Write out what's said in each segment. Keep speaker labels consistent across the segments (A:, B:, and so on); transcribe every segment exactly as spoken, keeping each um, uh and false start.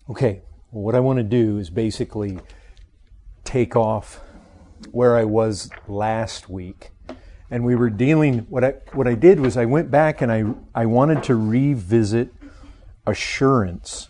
A: Okay, well, what I want to do is basically take off where I was last week. And we were dealing, what I what I did was I went back and I, I wanted to revisit assurance.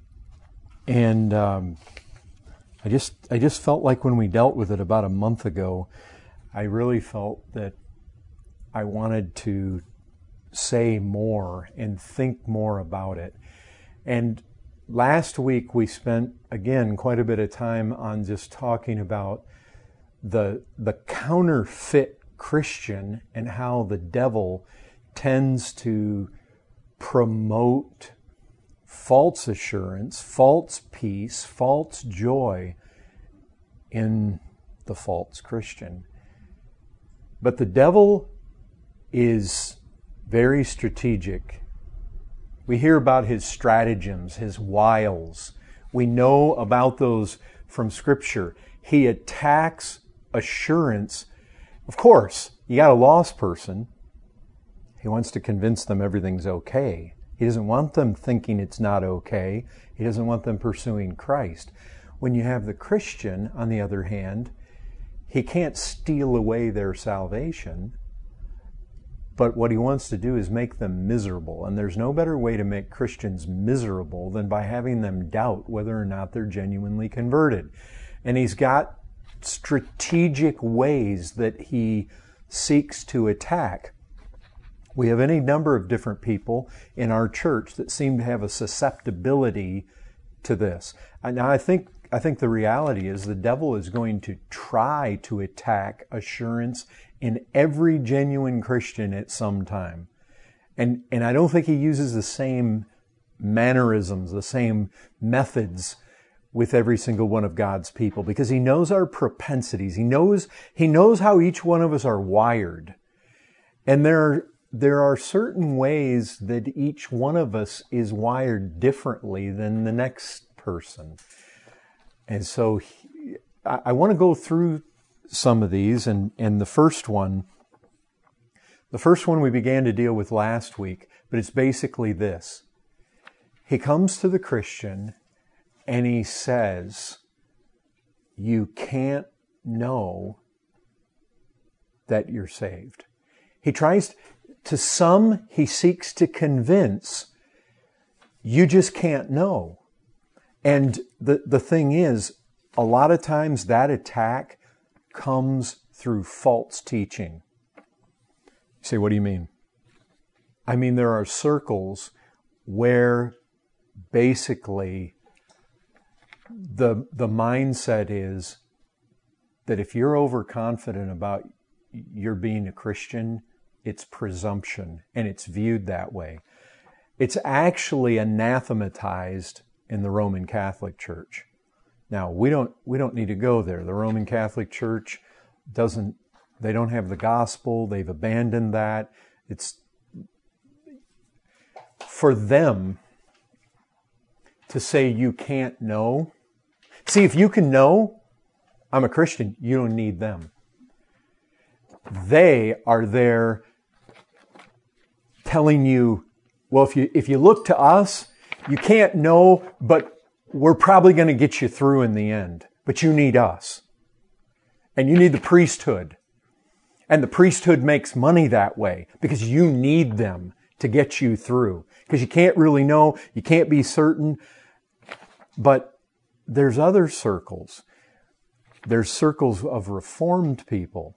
A: And um, I just I just felt like when we dealt with it about a month ago, I really felt that I wanted to say more and think more about it. And last week we spent, again, quite a bit of time on just talking about the the counterfeit Christian and how the devil tends to promote false assurance, false peace, false joy in the false Christian. But the devil is very strategic. We hear about his stratagems, his wiles. We know about those from Scripture. He attacks assurance. Of course, you got a lost person. He wants to convince them everything's okay. He doesn't want them thinking it's not okay. He doesn't want them pursuing Christ. When you have the Christian, on the other hand, he can't steal away their salvation. But what he wants to do is make them miserable. And there's no better way to make Christians miserable than by having them doubt whether or not they're genuinely converted. And he's got strategic ways that he seeks to attack. We have any number of different people in our church that seem to have a susceptibility to this. Now, I think I think the reality is the devil is going to try to attack assurance in every genuine Christian at some time. And, and I don't think he uses the same mannerisms, the same methods with every single one of God's people, because he knows our propensities. He knows, he knows how each one of us are wired. And there are, there are certain ways that each one of us is wired differently than the next person. And so he, I, I want to go through some of these, and, and the first one, the first one we began to deal with last week, but it's basically this. He comes to the Christian and he says, you can't know that you're saved. He tries, to some, he seeks to convince, you just can't know. And the, the thing is, a lot of times that attack comes through false teaching. You say, what do you mean? I mean, there are circles where basically the, the mindset is that if you're overconfident about your being a Christian, it's presumption, and it's viewed that way. It's actually anathematized in the Roman Catholic Church. Now, we don't we don't need to go there. The Roman Catholic Church doesn't, they don't have the gospel. They've abandoned that. It's for them to say you can't know. See, if you can know, I'm a Christian, you don't need them. They are there telling you, well, if you if you look to us, you can't know, but we're probably going to get you through in the end. But you need us. And you need the priesthood. And the priesthood makes money that way because you need them to get you through. Because you can't really know, you can't be certain. But there's other circles. There's circles of Reformed people.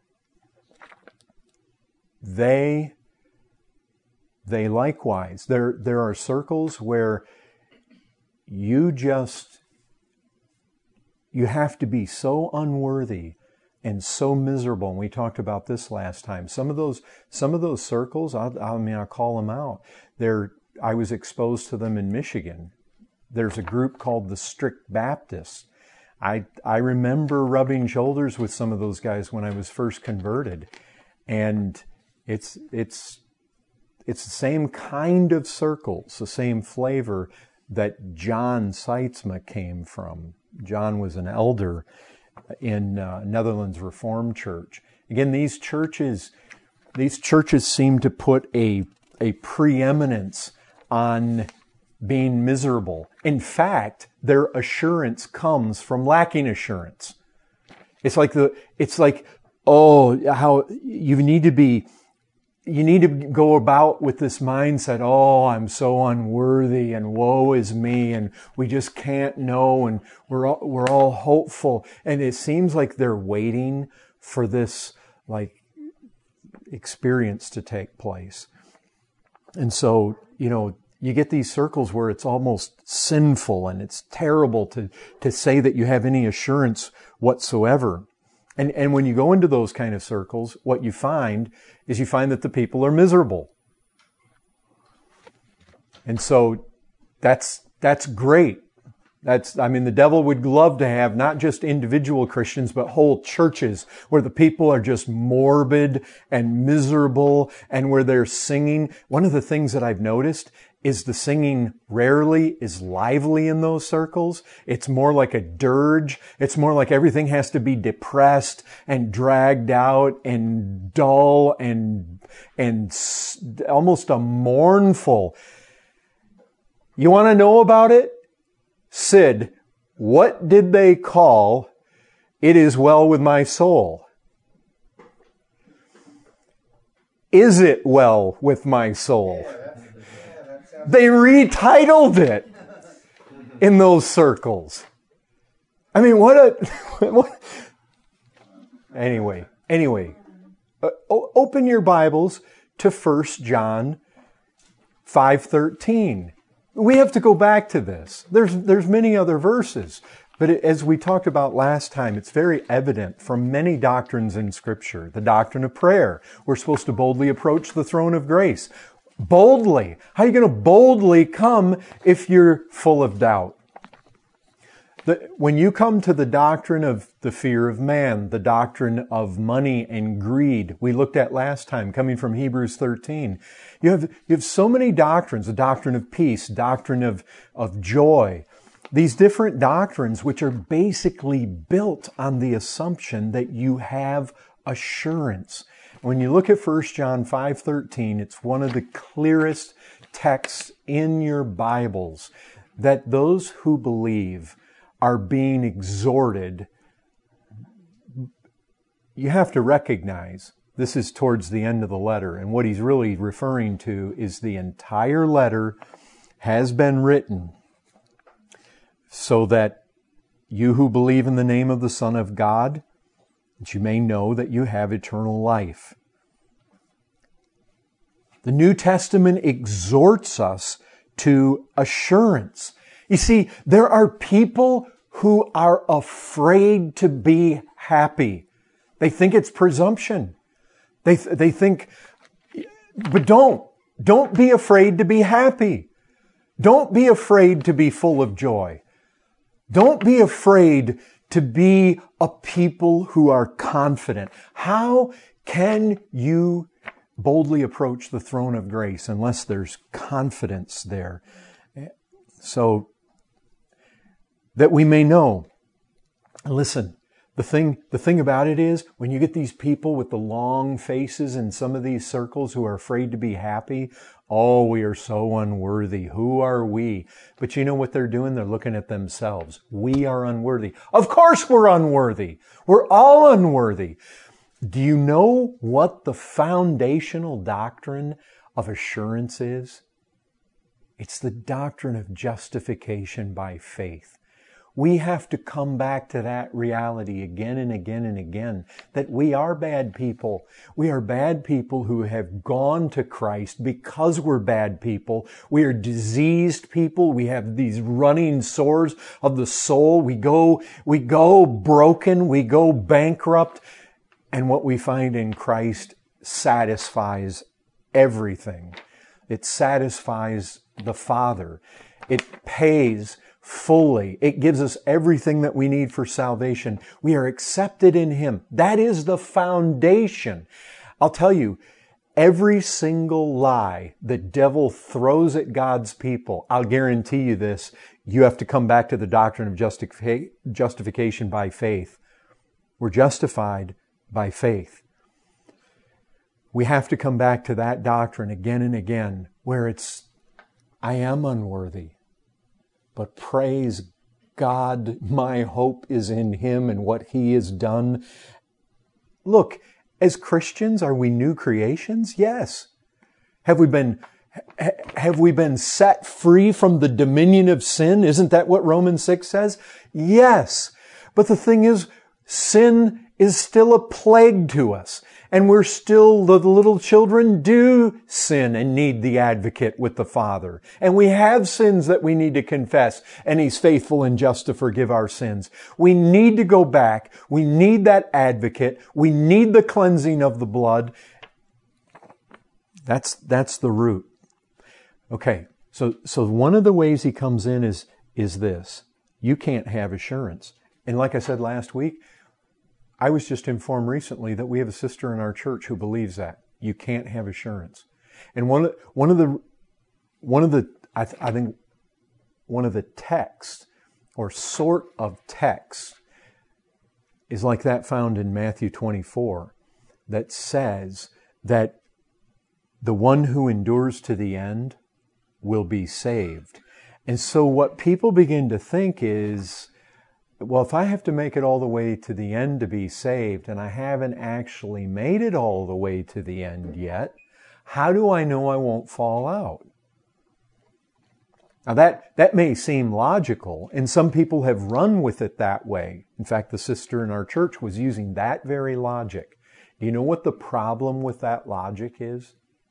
A: They, they likewise, there, there are circles where you just, you have to be so unworthy and so miserable. And we talked about this last time. Some of those, some of those circles, I, I mean, I'll call them out. They're, I was exposed to them in Michigan. There's a group called the Strict Baptists. I, I remember rubbing shoulders with some of those guys when I was first converted. And it's, it's, it's the same kind of circles, the same flavor that John Seitzma came from. John was an elder in uh, Netherlands Reformed Church. Again, these churches, these churches seem to put a a preeminence on being miserable. In fact, their assurance comes from lacking assurance. It's like the, it's like, oh, how you need to be, you need to go about with this mindset, oh, I'm so unworthy and woe is me and we just can't know and we're all, we're all hopeful. And it seems like they're waiting for this like experience to take place. And so, you know, you get these circles where it's almost sinful and it's terrible to, to say that you have any assurance whatsoever. And, and when you go into those kind of circles, what you find is you find that the people are miserable. And so that's, that's great. That's, I mean, the devil would love to have not just individual Christians, but whole churches where the people are just morbid and miserable and where they're singing. One of the things that I've noticed is the singing rarely is lively in those circles. It's more like a dirge. It's more like everything has to be depressed and dragged out and dull and, and almost a mournful. You want to know about it? Sid, what did they call "It Is Well With My Soul"? Is it well with my soul? They retitled it in those circles. I mean, what a... What, anyway, anyway, uh, open your Bibles to First John five thirteen. We have to go back to this. There's, there's many other verses. But as we talked about last time, it's very evident from many doctrines in Scripture. The doctrine of prayer. We're supposed to boldly approach the throne of grace. Boldly. How are you going to boldly come if you're full of doubt? The, when you come to the doctrine of the fear of man, the doctrine of money and greed, we looked at last time, coming from Hebrews thirteen, you have, you have so many doctrines, the doctrine of peace, doctrine of, of joy, these different doctrines which are basically built on the assumption that you have assurance. When you look at First John five thirteen, it's one of the clearest texts in your Bibles that those who believe are being exhorted. You have to recognize this is towards the end of the letter, and what he's really referring to is the entire letter has been written so that you who believe in the name of the Son of God, that you may know that you have eternal life. The New Testament exhorts us to assurance. You see, there are people who are afraid to be happy. They think it's presumption. They, th- they think, but don't. Don't be afraid to be happy. Don't be afraid to be full of joy. Don't be afraid to be a people who are confident. How can you boldly approach the throne of grace unless there's confidence there? So that we may know. Listen, the thing, the thing about it is, when you get these people with the long faces in some of these circles who are afraid to be happy, oh, we are so unworthy. Who are we? But you know what they're doing? They're looking at themselves. We are unworthy. Of course we're unworthy. We're all unworthy. Do you know what the foundational doctrine of assurance is? It's the doctrine of justification by faith. We have to come back to that reality again and again and again, that we are bad people. We are bad people who have gone to Christ because we're bad people. We are diseased people. We have these running sores of the soul. We go, we go broken. We go bankrupt. And what we find in Christ satisfies everything. It satisfies the Father. It pays fully. It gives us everything that we need for salvation. We are accepted in Him. That is the foundation. I'll tell you, every single lie the devil throws at God's people, I'll guarantee you this, you have to come back to the doctrine of justific- justification by faith. We're justified by faith. We have to come back to that doctrine again and again, where it's, I am unworthy. But praise God, my hope is in Him and what He has done. Look, as Christians, are we new creations? Yes. Have we been, have we been set free from the dominion of sin? Isn't that what Romans six says? Yes. But the thing is, sin is still a plague to us. And we're still, the little children do sin and need the advocate with the Father. And we have sins that we need to confess, and He's faithful and just to forgive our sins. We need to go back. We need that advocate. We need the cleansing of the blood. That's, that's the root. Okay, so, so one of the ways He comes in is, is this. You can't have assurance. And like I said last week, I was just informed recently that we have a sister in our church who believes that you can't have assurance. And one, one of the, one of the, I, th- I think one of the texts or sort of text is like that found in Matthew twenty-four that says that the one who endures to the end will be saved. And so what people begin to think is, well, if I have to make it all the way to the end to be saved, and I haven't actually made it all the way to the end yet, how do I know I won't fall out? Now that, that may seem logical, and some people have run with it that way. In fact, the sister in our church was using that very logic. Do you know what the problem with that logic is?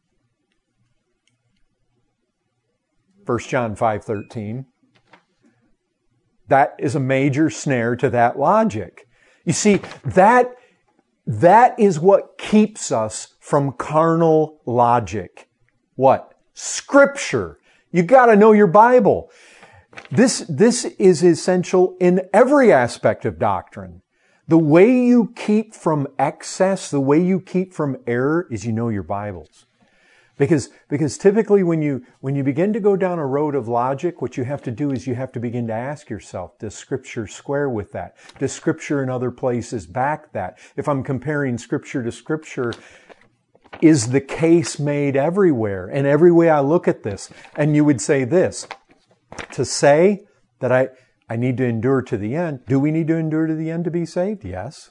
A: First John five thirteen. That is a major snare to that logic. You see, that, that is what keeps us from carnal logic. What? Scripture. You gotta know your Bible. This, this is essential in every aspect of doctrine. The way you keep from excess, the way you keep from error is you know your Bibles. Because, because typically when you, when you begin to go down a road of logic, what you have to do is you have to begin to ask yourself, does Scripture square with that? Does Scripture in other places back that? If I'm comparing Scripture to Scripture, is the case made everywhere? And every way I look at this, and you would say this, to say that I, I need to endure to the end, do we need to endure to the end to be saved? Yes.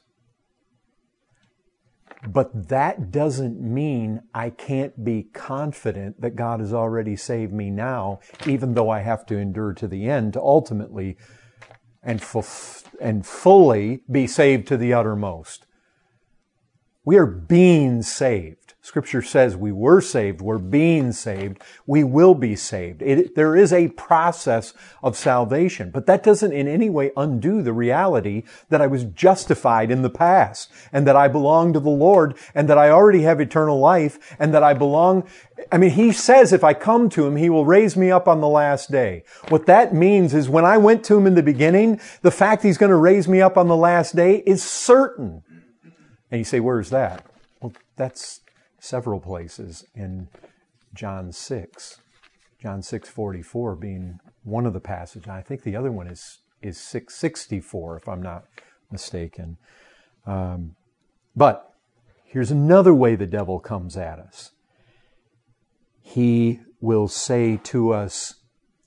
A: But that doesn't mean I can't be confident that God has already saved me now, even though I have to endure to the end to ultimately and, f- and fully be saved to the uttermost. We are being saved. Scripture says we were saved, we're being saved, we will be saved. It, there is a process of salvation, but that doesn't in any way undo the reality that I was justified in the past, and that I belong to the Lord, and that I already have eternal life, and that I belong. I mean, He says if I come to Him, He will raise me up on the last day. What that means is when I went to Him in the beginning, the fact He's going to raise me up on the last day is certain. And you say, where's that? Well, that's several places in John six. John six forty-four being one of the passages. I think the other one is, is six sixty-four, if I'm not mistaken. Um, but here's another way the devil comes at us. He will say to us,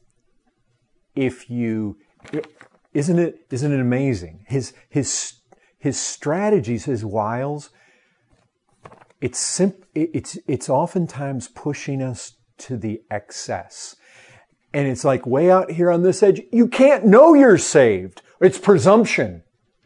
A: if you, isn't it, isn't it amazing? His, his, his strategies, his wiles, It's simp- it's it's oftentimes pushing us to the excess. And it's like way out here on this edge, you can't know you're saved. It's presumption.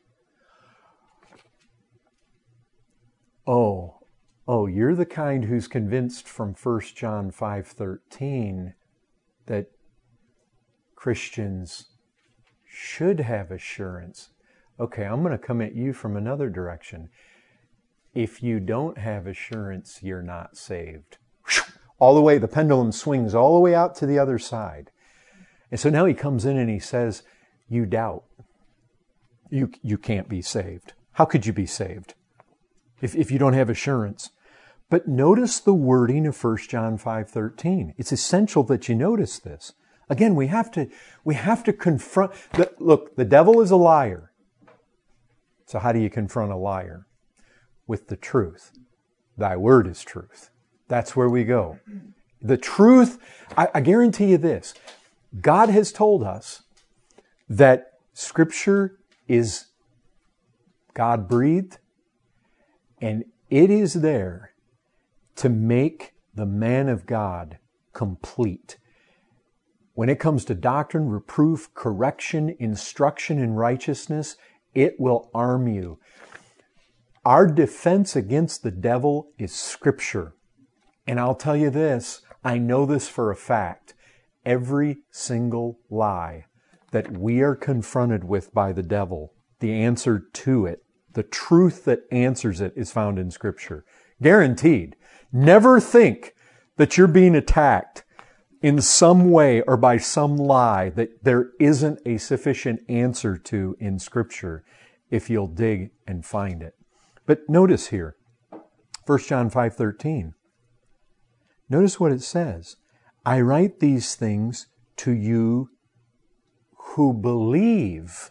A: Oh, oh, you're the kind who's convinced from First John five thirteen that Christians should have assurance. Okay, I'm going to come at you from another direction. If you don't have assurance, you're not saved. All the way, the pendulum swings all the way out to the other side. And so now he comes in and he says, you doubt. You, you can't be saved. How could you be saved if, if you don't have assurance? But notice the wording of First John five thirteen. It's essential that you notice this. Again, we have to, we have to confront, the, look, the devil is a liar. So how do you confront a liar? With the truth. Thy word is truth. That's where we go. The truth, I, I guarantee you this, God has told us that Scripture is God-breathed, and it is there to make the man of God complete. When it comes to doctrine, reproof, correction, instruction in righteousness, it will arm you. Our defense against the devil is Scripture. And I'll tell you this, I know this for a fact. Every single lie that we are confronted with by the devil, the answer to it, the truth that answers it is found in Scripture. Guaranteed. Never think that you're being attacked in some way or by some lie that there isn't a sufficient answer to in Scripture if you'll dig and find it. But notice here, First John five thirteen. Notice what it says. I write these things to you who believe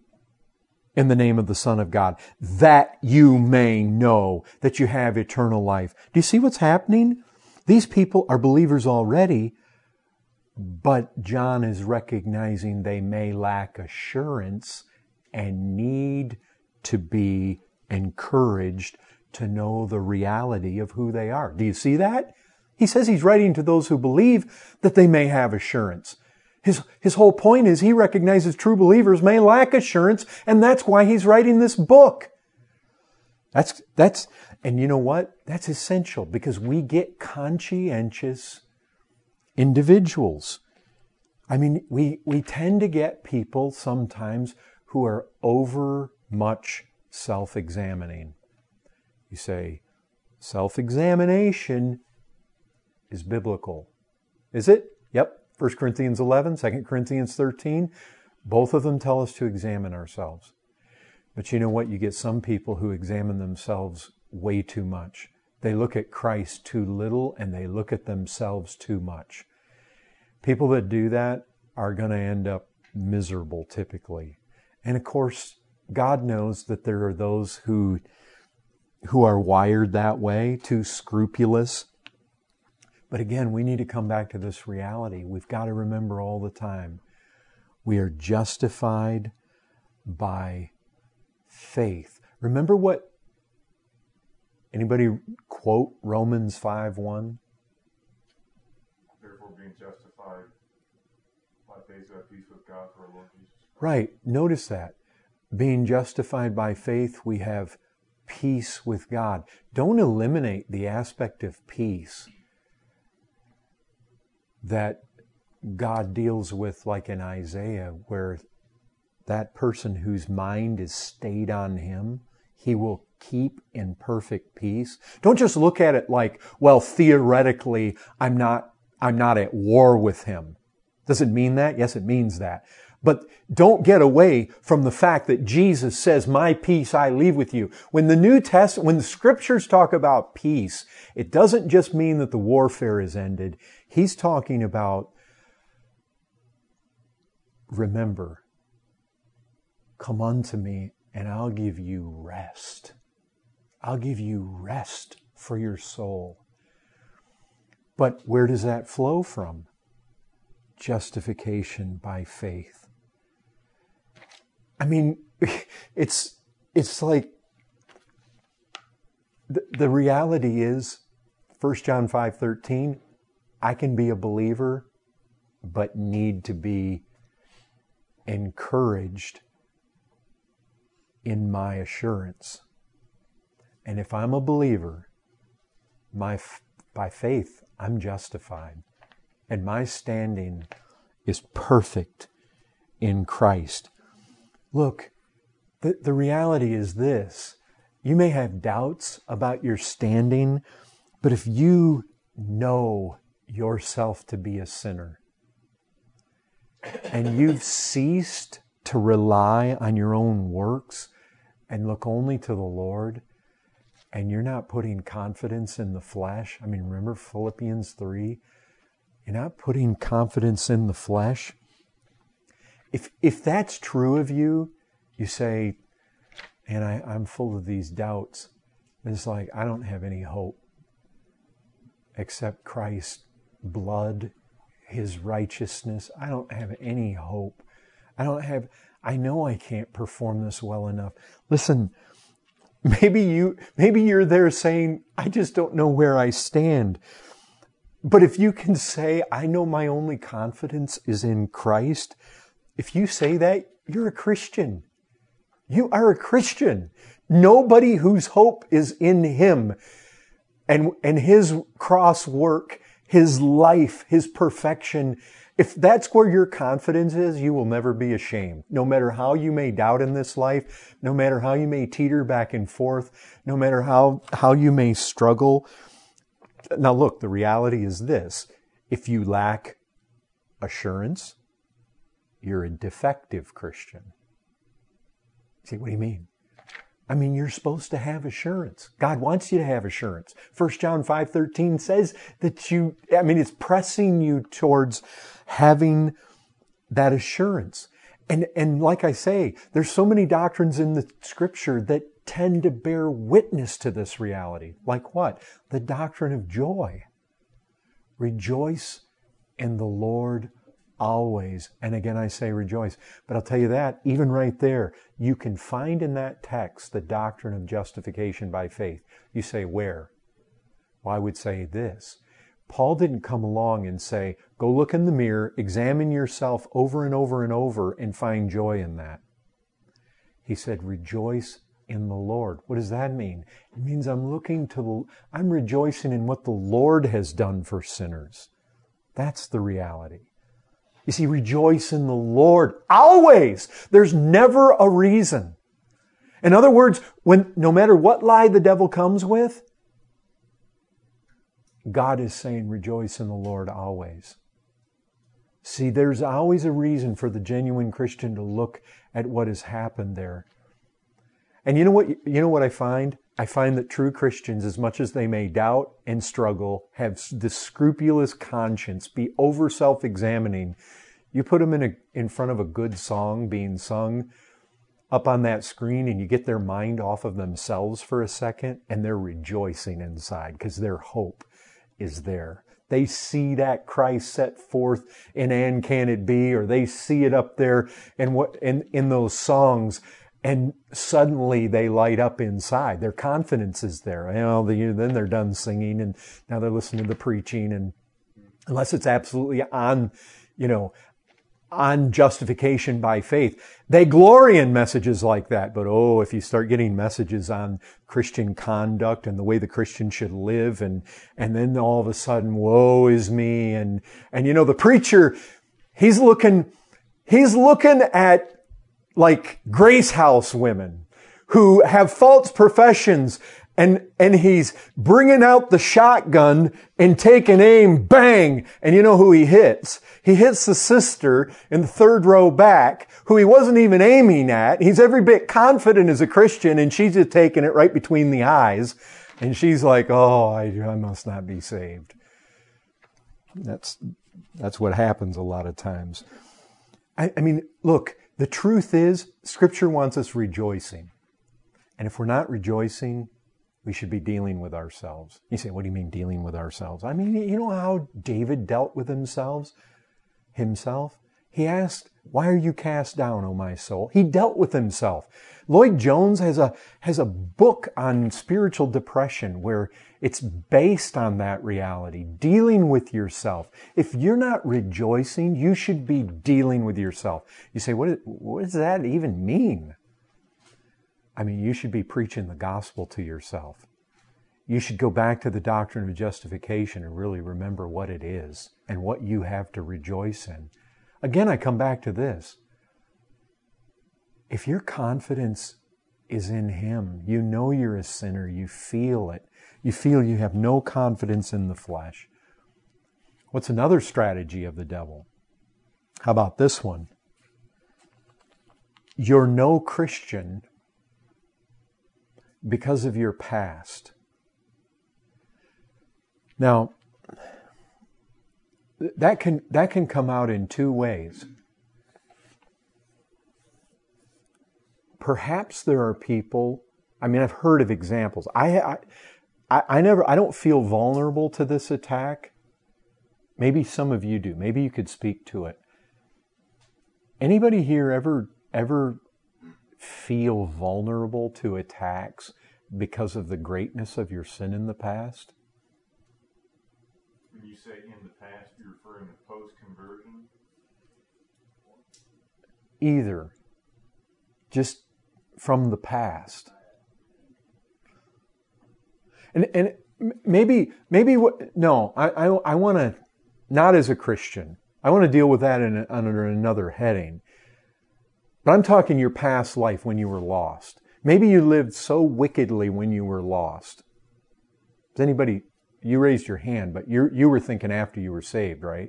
A: in the name of the Son of God, that you may know that you have eternal life. Do you see what's happening? These people are believers already, but John is recognizing they may lack assurance and need to be encouraged to know the reality of who they are. Do you see that? He says he's writing to those who believe that they may have assurance. His, his whole point is he recognizes true believers may lack assurance, and that's why he's writing this book. That's, that's, and you know what? That's essential because we get conscientious individuals. I mean, we, we tend to get people sometimes who are over much self-examining. You say, self-examination is biblical. Is it? Yep. First Corinthians eleven, Second Corinthians thirteen, both of them tell us to examine ourselves. But you know what? You get some people who examine themselves way too much. They look at Christ too little and they look at themselves too much. People that do that are going to end up miserable typically. And of course, God knows that there are those who, who are wired that way, too scrupulous. But again, we need to come back to this reality. We've got to remember all the time, we are justified by faith. Remember what, anybody quote Romans five one?
B: Therefore being justified by faith we have peace with God through our Lord Jesus Christ.
A: Right, notice that. Being justified by faith, we have peace with God. Don't eliminate the aspect of peace that God deals with, like in Isaiah, where that person whose mind is stayed on Him, He will keep in perfect peace. Don't just look at it like, well, theoretically, I'm not, I'm not at war with Him. Does it mean that? Yes, it means that. But don't get away from the fact that Jesus says, my peace I leave with you. When the New Testament, when the Scriptures talk about peace, it doesn't just mean that the warfare is ended. He's talking about, remember, come unto me and I'll give you rest. I'll give you rest for your soul. But where does that flow from? Justification by faith. I mean, it's it's like the, the reality is, First John five thirteen, I can be a believer, but need to be encouraged in my assurance. And if I'm a believer, my by faith, I'm justified. And my standing is perfect in Christ. Look, the, the reality is this. You may have doubts about your standing, but if you know yourself to be a sinner, and you've ceased to rely on your own works and look only to the Lord, and you're not putting confidence in the flesh. I mean, remember Philippians three? You're not putting confidence in the flesh. If if that's true of you, you say, and I, I'm full of these doubts. It's like, I don't have any hope except Christ blood, His righteousness, I don't have any hope. I don't have, I know I can't perform this well enough. Listen, maybe you, maybe you're there saying, I just don't know where I stand. But if you can say, I know my only confidence is in Christ, if you say that, you're a Christian. You are a Christian. Nobody whose hope is in Him and, and His cross work, His life, His perfection. If that's where your confidence is, you will never be ashamed. No matter how you may doubt in this life, no matter how you may teeter back and forth, no matter how, how you may struggle. Now look, the reality is this. If you lack assurance, you're a defective Christian. See, what do you mean? I mean, you're supposed to have assurance. God wants you to have assurance. First John five thirteen says that you, I mean, it's pressing you towards having that assurance. And, and like I say, there's so many doctrines in the Scripture that tend to bear witness to this reality. Like what? The doctrine of joy. Rejoice in the Lord always. And again, I say rejoice. But I'll tell you that, even right there, you can find in that text the doctrine of justification by faith. You say, where? Well, I would say this. Paul didn't come along and say, go look in the mirror, examine yourself over and over and over and find joy in that. He said, rejoice in the Lord. What does that mean? It means I'm looking to the, I'm rejoicing in what the Lord has done for sinners. That's the reality. You see, rejoice in the Lord always. There's never a reason. In other words, when no matter what lie the devil comes with, God is saying, rejoice in the Lord always. See, there's always a reason for the genuine Christian to look at what has happened there. And you know what, you know what I find? I find that true Christians, as much as they may doubt and struggle, have this scrupulous conscience, be over self-examining. You put them in a, in front of a good song being sung up on that screen, and you get their mind off of themselves for a second, and they're rejoicing inside because their hope is there. They see that Christ set forth in And Can It Be, or they see it up there in what in, in those songs, and suddenly they light up inside. Their confidence is there. You know, the, then they're done singing, and now they're listening to the preaching, and unless it's absolutely on, you know, on justification by faith. They glory in messages like that. But oh, if you start getting messages on Christian conduct and the way the Christian should live, and, and then all of a sudden, woe is me. And, and you know, the preacher, he's looking, he's looking at like Grace House women who have false professions, and, and he's bringing out the shotgun and taking aim, bang. And you know who he hits? He hits the sister in the third row back, who he wasn't even aiming at. He's every bit confident as a Christian, and she's just taking it right between the eyes. And she's like, oh, I, I must not be saved. That's, that's what happens a lot of times. I, I mean, look, the truth is, Scripture wants us rejoicing. And if we're not rejoicing, we should be dealing with ourselves. You say, what do you mean dealing with ourselves? I mean, you know how David dealt with himself? Himself? He asked, why are you cast down, O my soul? He dealt with himself. Lloyd Jones has a, has a book on spiritual depression where it's based on that reality, dealing with yourself. If you're not rejoicing, you should be dealing with yourself. You say, what, what does that even mean? I mean, you should be preaching the gospel to yourself. You should go back to the doctrine of justification and really remember what it is and what you have to rejoice in. Again, I come back to this. If your confidence is in Him, you know you're a sinner, you feel it. You feel you have no confidence in the flesh. What's another strategy of the devil? How about this one? You're no Christian because of your past. Now, that can that can come out in two ways. Perhaps there are people, I mean, I've heard of examples. I, I, I never, I don't feel vulnerable to this attack maybe some of you do. Maybe you could speak to it. Anybody here ever ever feel vulnerable to attacks because of the greatness of your sin in the past?
B: When you say in the past, you're referring to post-conversion?
A: Either. Just from the past. And and maybe, maybe what, no, I, I, I want to, not as a Christian. I want to deal with that in, under another heading. But I'm talking your past life when you were lost. Maybe you lived so wickedly when you were lost. Does anybody, you raised your hand, but you you were thinking after you were saved, right?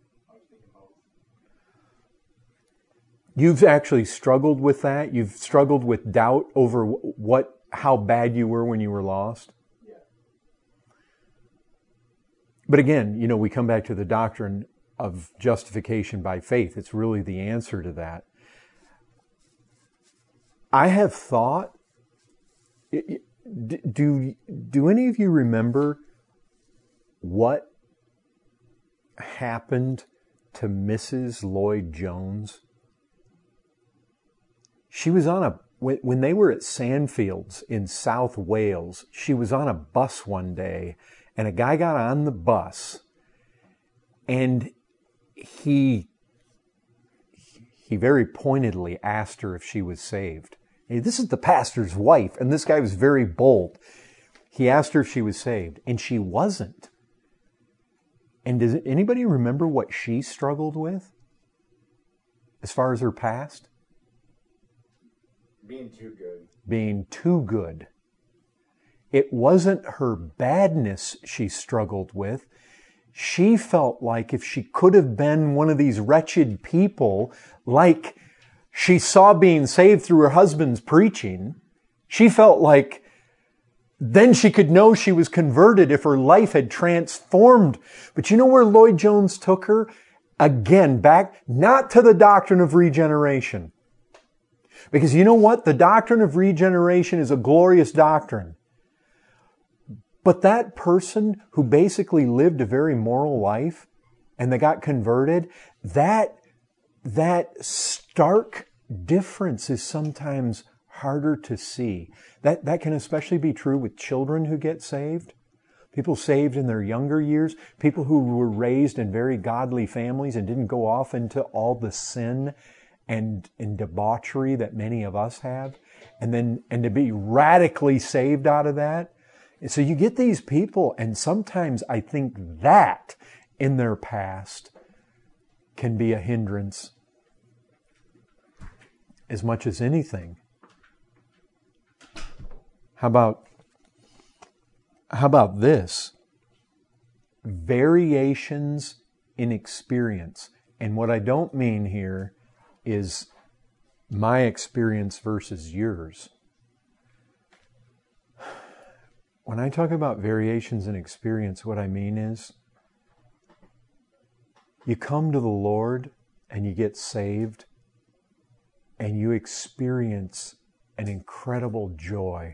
A: You've actually struggled with that? You've struggled with doubt over what, how bad you were when you were lost?
B: Yeah.
A: But again, you know, we come back to the doctrine of justification by faith. It's really the answer to that. I have thought, do, do any of you remember what happened to Missus Lloyd Jones? She was on a, when they were at Sandfields in South Wales, she was on a bus one day, and a guy got on the bus, and he, he very pointedly asked her if she was saved. Hey, this is the pastor's wife, and this guy was very bold. He asked her if she was saved, and she wasn't. And does anybody remember what she struggled with as far as her past?
C: Being too good.
A: Being too good. It wasn't her badness she struggled with. She felt like if she could have been one of these wretched people, like she saw being saved through her husband's preaching, she felt like then she could know she was converted if her life had transformed. But you know where Lloyd Jones took her? Again, back not to the doctrine of regeneration. Because you know what? The doctrine of regeneration is a glorious doctrine. But that person who basically lived a very moral life and they got converted, that, that stark difference is sometimes harder to see. That, that can especially be true with children who get saved. People saved in their younger years. People who were raised in very godly families and didn't go off into all the sin and, and debauchery that many of us have. And then, and to be radically saved out of that. And so you get these people, and sometimes I think that in their past can be a hindrance as much as anything. How about, how about this? Variations in experience. And what I don't mean here is my experience versus yours. When I talk about variations in experience, what I mean is you come to the Lord and you get saved and you experience an incredible joy.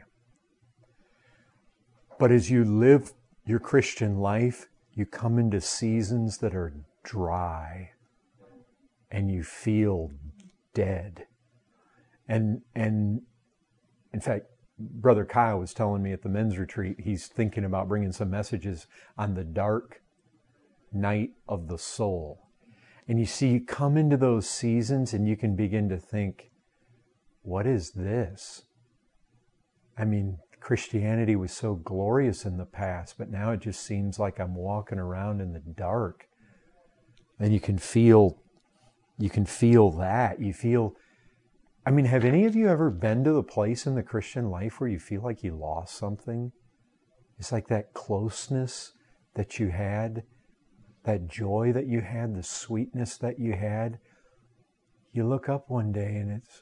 A: But as you live your Christian life, you come into seasons that are dry and you feel dead. And, and in fact, Brother Kyle was telling me at the men's retreat, he's thinking about bringing some messages on the dark night of the soul. And you see, you come into those seasons and you can begin to think, what is this? I mean, Christianity was so glorious in the past, but now it just seems like I'm walking around in the dark. And you can feel, you can feel that. You feel, I mean, have any of you ever been to the place in the Christian life where you feel like you lost something? It's like that closeness that you had, that joy that you had, the sweetness that you had. You look up one day and it's,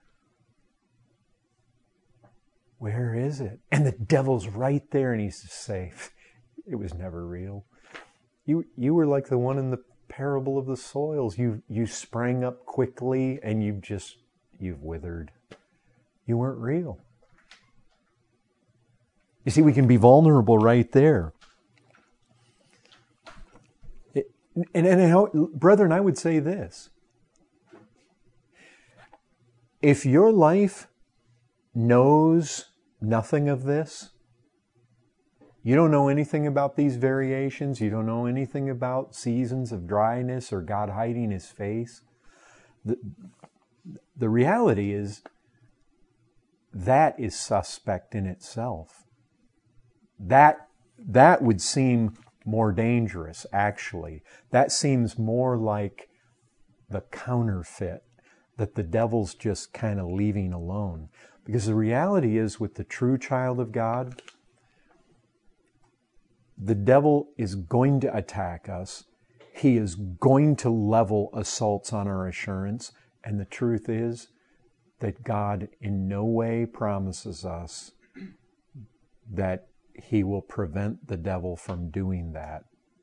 A: where is it? And the devil's right there and he's just saying, it was never real. You you were like the one in the parable of the soils. You you sprang up quickly and you just, you've withered. You weren't real. You see, we can be vulnerable right there. It, And, and, and brethren, I would say this. If your life knows nothing of this, you don't know anything about these variations, you don't know anything about seasons of dryness or God hiding His face, the, the reality is that is suspect in itself. That, that would seem more dangerous, actually. That seems more like the counterfeit that the devil's just kind of leaving alone. Because the reality is, with the true child of God, the devil is going to attack us. He is going to level assaults on our assurance. And the truth is that God in no way promises us that He will prevent the devil from doing that.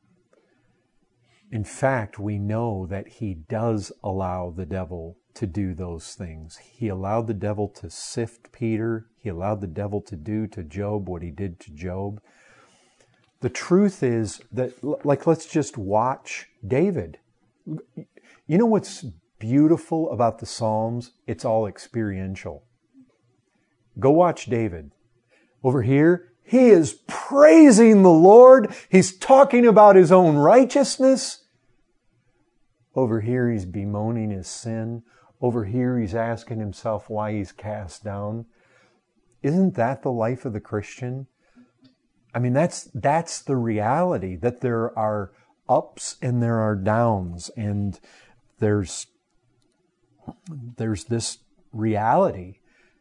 A: In fact, we know that He does allow the devil to do those things. He allowed the devil to sift Peter. He allowed the devil to do to Job what he did to Job. The truth is that, like, let's just watch David. You know what's beautiful about the Psalms? It's all experiential. Go watch David. Over here, he is praising the Lord. He's talking about his own righteousness. Over here, he's bemoaning his sin. Over here, he's asking himself why he's cast down. Isn't that the life of the Christian? I mean, that's that's the reality, that there are ups and there are downs, and there's there's this reality.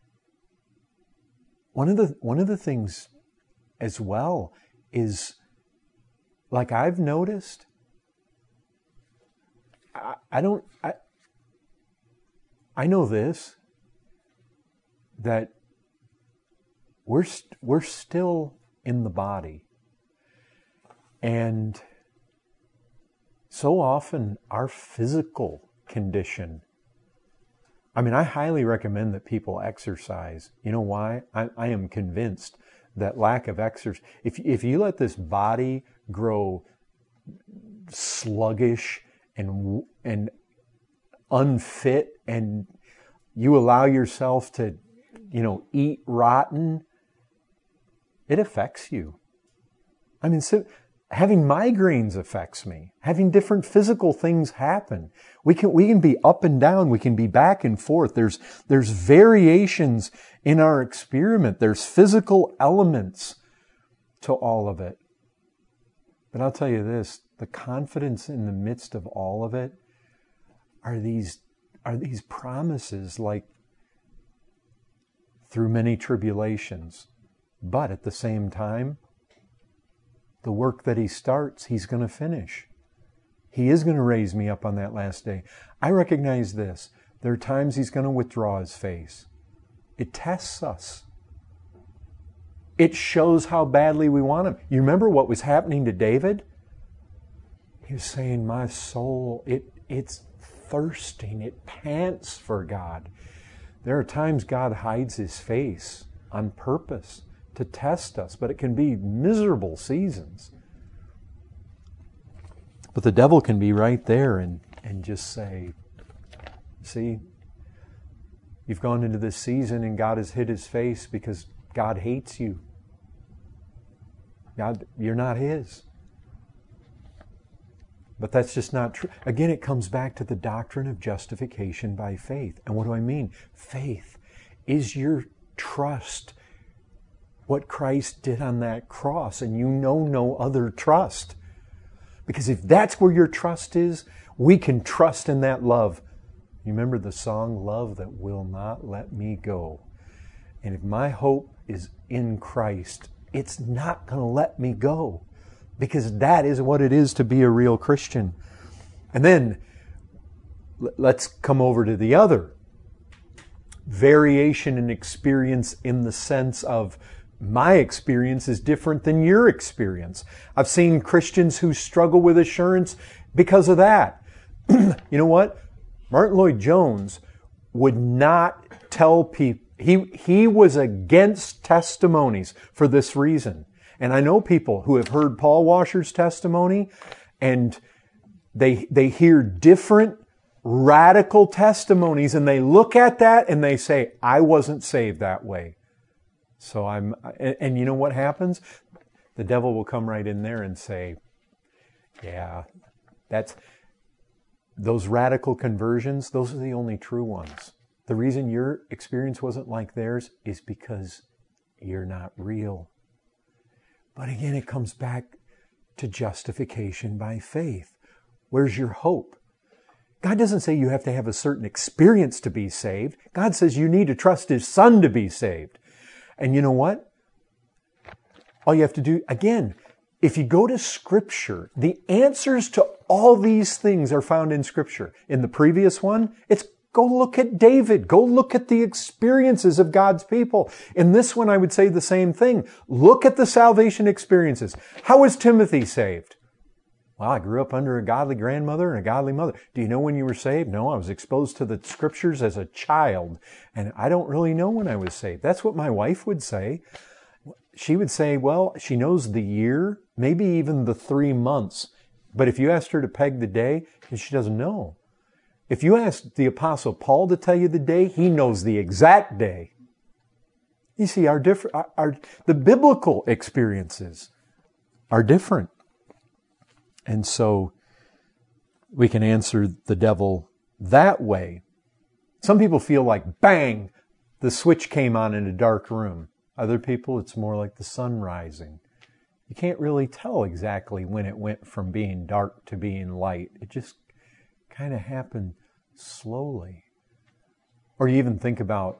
A: One of the one of the things as well is, like I've noticed, I, I don't I I know this, that we're st- we're still in the body. And so often our physical condition, I mean, I highly recommend that people exercise. You know why? I, I am convinced that lack of exercise, if, if you let this body grow sluggish and, and unfit, and you allow yourself to, you know, eat rotten, it affects you. I mean, so having migraines affects me. Having different physical things happen. We can we can be up and down. We can be back and forth. There's there's variations in our experiment. There's physical elements to all of it. But I'll tell you this: the confidence in the midst of all of it are these are these promises, like through many tribulations. But at the same time, the work that He starts, He's going to finish. He is going to raise me up on that last day. I recognize this. There are times He's going to withdraw His face. It tests us. It shows how badly we want Him. You remember what was happening to David? He was saying, my soul, it it's thirsting. It pants for God. There are times God hides His face on purpose to test us, but it can be miserable seasons. But the devil can be right there and, and just say, see, you've gone into this season and God has hid His face because God hates you. God, you're not His. But that's just not true. Again, it comes back to the doctrine of justification by faith. And what do I mean? Faith is your trust what Christ did on that cross, and you know no other trust. Because if that's where your trust is, we can trust in that love. You remember the song, Love That Will Not Let Me Go. And if my hope is in Christ, it's not going to let me go. Because that is what it is to be a real Christian. And then, let's come over to the other. Variation in experience, in the sense of my experience is different than your experience. I've seen Christians who struggle with assurance because of that. You know what? Martin Lloyd-Jones would not tell people, he, he was against testimonies for this reason. And I know people who have heard Paul Washer's testimony, and They, they hear different radical testimonies, and they look at that and they say, I wasn't saved that way. So I'm, and, and you know what happens? The devil will come right in there and say, yeah, that's, those radical conversions, those are the only true ones. The reason your experience wasn't like theirs is because you're not real. But again, it comes back to justification by faith. Where's your hope? God doesn't say you have to have a certain experience to be saved. God says you need to trust His Son to be saved. And you know what? All you have to do, again, if you go to Scripture, the answers to all these things are found in Scripture. In the previous one, it's go look at David. Go look at the experiences of God's people. In this one, I would say the same thing. Look at the salvation experiences. How was Timothy saved? Well, I grew up under a godly grandmother and a godly mother. Do you know when you were saved? No, I was exposed to the Scriptures as a child, and I don't really know when I was saved. That's what my wife would say. She would say, well, she knows the year, maybe even the three months. But if you asked her to peg the day, she doesn't know. If you asked the Apostle Paul to tell you the day, he knows the exact day. You see, our different, our, our the biblical experiences are different. And so we can answer the devil that way. Some people feel like, bang, the switch came on in a dark room. Other people, it's more like the sun rising. You can't really tell exactly when it went from being dark to being light. It just kind of happened slowly. Or you even think about,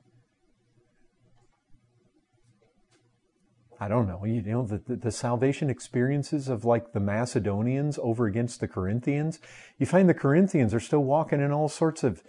A: I don't know, you know, the, the, the salvation experiences of like the Macedonians over against the Corinthians. You find the Corinthians are still walking in all sorts of,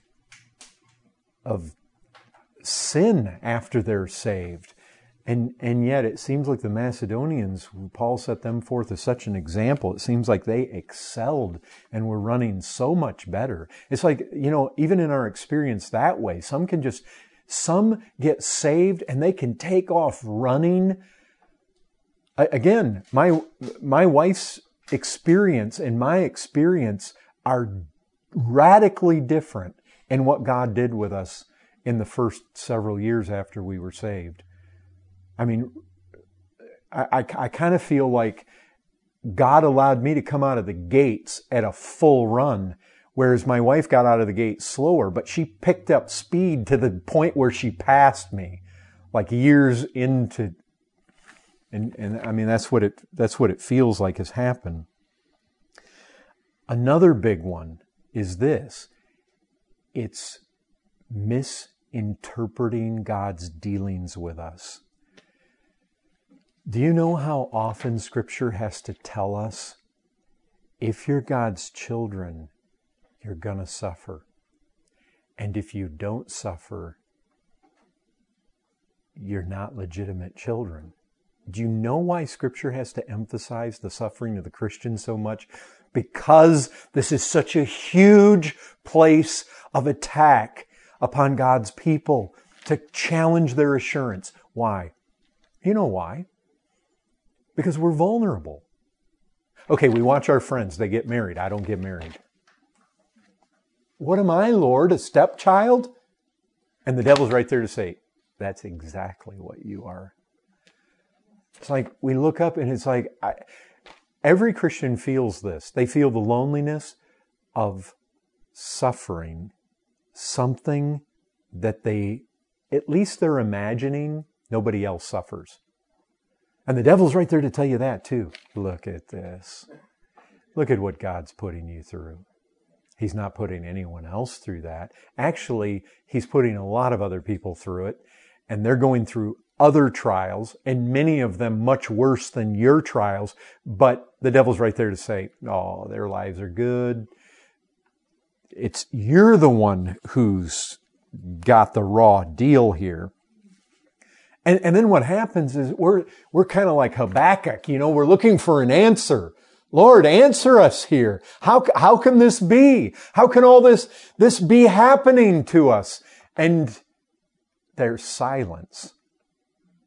A: of sin after they're saved. And, and yet it seems like the Macedonians, Paul set them forth as such an example. It seems like they excelled and were running so much better. It's like, you know, even in our experience that way, some can just, some get saved and they can take off running. Again, my, my wife's experience and my experience are radically different in what God did with us in the first several years after we were saved. I mean, I, I, I kind of feel like God allowed me to come out of the gates at a full run, whereas my wife got out of the gate slower, but she picked up speed to the point where she passed me, like years into, and, and I mean, that's what it, that's what it feels like has happened. Another big one is this. It's misinterpreting God's dealings with us. Do you know how often Scripture has to tell us, if you're God's children, you're going to suffer. And if you don't suffer, you're not legitimate children. Do you know why Scripture has to emphasize the suffering of the Christian so much? Because this is such a huge place of attack upon God's people to challenge their assurance. Why? You know why? Because we're vulnerable. Okay, we watch our friends. They get married. I don't get married. What am I, Lord? A stepchild? And the devil's right there to say, that's exactly what you are. It's like we look up and it's like, I, every Christian feels this. They feel the loneliness of suffering something that they, at least they're imagining nobody else suffers. And the devil's right there to tell you that too. Look at this. Look at what God's putting you through. He's not putting anyone else through that. Actually, He's putting a lot of other people through it, and they're going through other trials, and many of them much worse than your trials, but the devil's right there to say, oh, their lives are good. It's, you're the one who's got the raw deal here. And, and then what happens is we're, we're kind of like Habakkuk, you know, we're looking for an answer. Lord, answer us here. How, how can this be? How can all this, this be happening to us? And there's silence.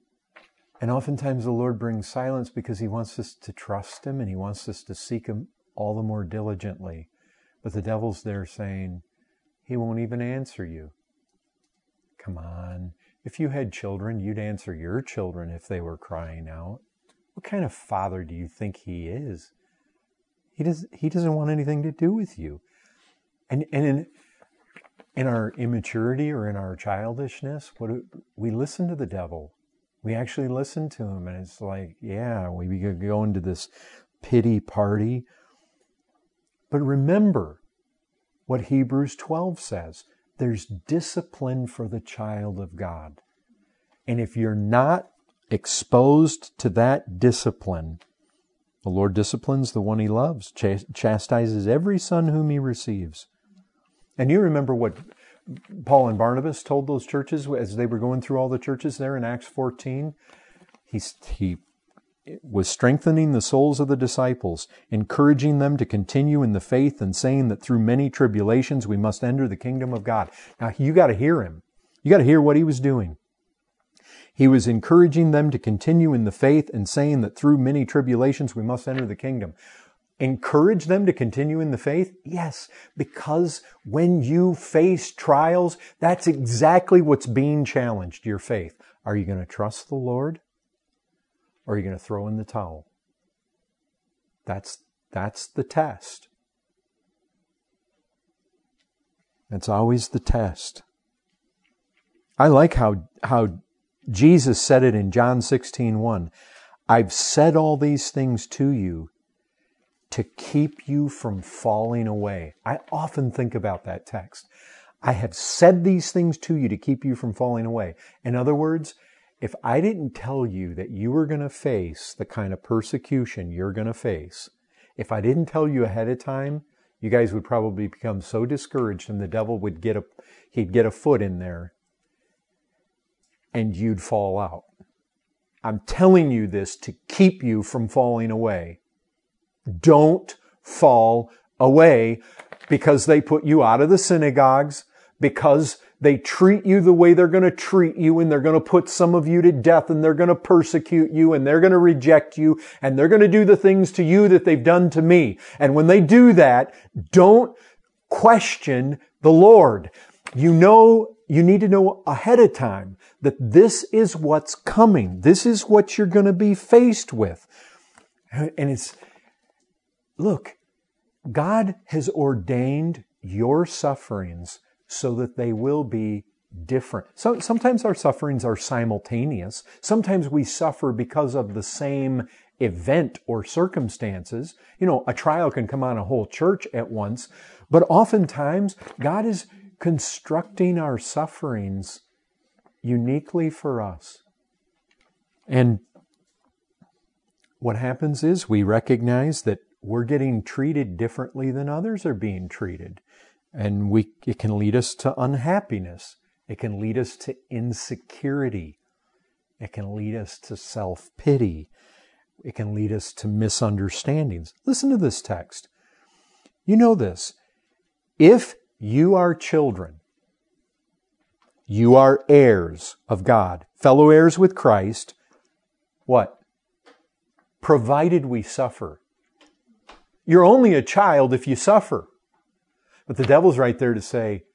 A: And oftentimes the Lord brings silence because He wants us to trust Him and He wants us to seek Him all the more diligently. But the devil's there saying, he won't even answer you. Come on. If you had children, you'd answer your children if they were crying out. What kind of father do you think he is? He does, he doesn't want anything to do with you. And, and in, in our immaturity or in our childishness, what do, we listen to the devil. We actually listen to him, and it's like, yeah, we could go into this pity party. But remember what Hebrews twelve says. There's discipline for the child of God. And if you're not exposed to that discipline, the Lord disciplines the one he loves, ch- chastises every son whom he receives. And you remember what Paul and Barnabas told those churches as they were going through all the churches there in Acts fourteen? He's, he was strengthening the souls of the disciples, encouraging them to continue in the faith and saying that through many tribulations we must enter the kingdom of God. Now you got to hear him. You got to hear what he was doing. He was encouraging them to continue in the faith and saying that through many tribulations we must enter the kingdom. Encourage them to continue in the faith? Yes, because when you face trials, that's exactly what's being challenged, your faith. Are you going to trust the Lord? Or are you going to throw in the towel? That's, that's the test. That's always the test. I like how, how Jesus said it in John sixteen one. I've said all these things to you to keep you from falling away. I often think about that text. I have said these things to you to keep you from falling away. In other words, if I didn't tell you that you were going to face the kind of persecution you're going to face, if I didn't tell you ahead of time, you guys would probably become so discouraged and the devil would get a, he'd get a foot in there and you'd fall out. I'm telling you this to keep you from falling away. Don't fall away because they put you out of the synagogues, because they treat you the way they're going to treat you, and they're going to put some of you to death, and they're going to persecute you, and they're going to reject you, and they're going to do the things to you that they've done to me. And when they do that, don't question the Lord. You know, you need to know ahead of time that this is what's coming. This is what you're going to be faced with. And it's, look, God has ordained your sufferings so that they will be different. So sometimes our sufferings are simultaneous. Sometimes we suffer because of the same event or circumstances. You know, a trial can come on a whole church at once, but oftentimes God is constructing our sufferings uniquely for us. And what happens is we recognize that we're getting treated differently than others are being treated. And we, it can lead us to unhappiness. It can lead us to insecurity. It can lead us to self-pity. It can lead us to misunderstandings. Listen to this text. You know this. If you are children, you are heirs of God, fellow heirs with Christ. What? Provided we suffer. You're only a child if you suffer. But the devil's right there to say,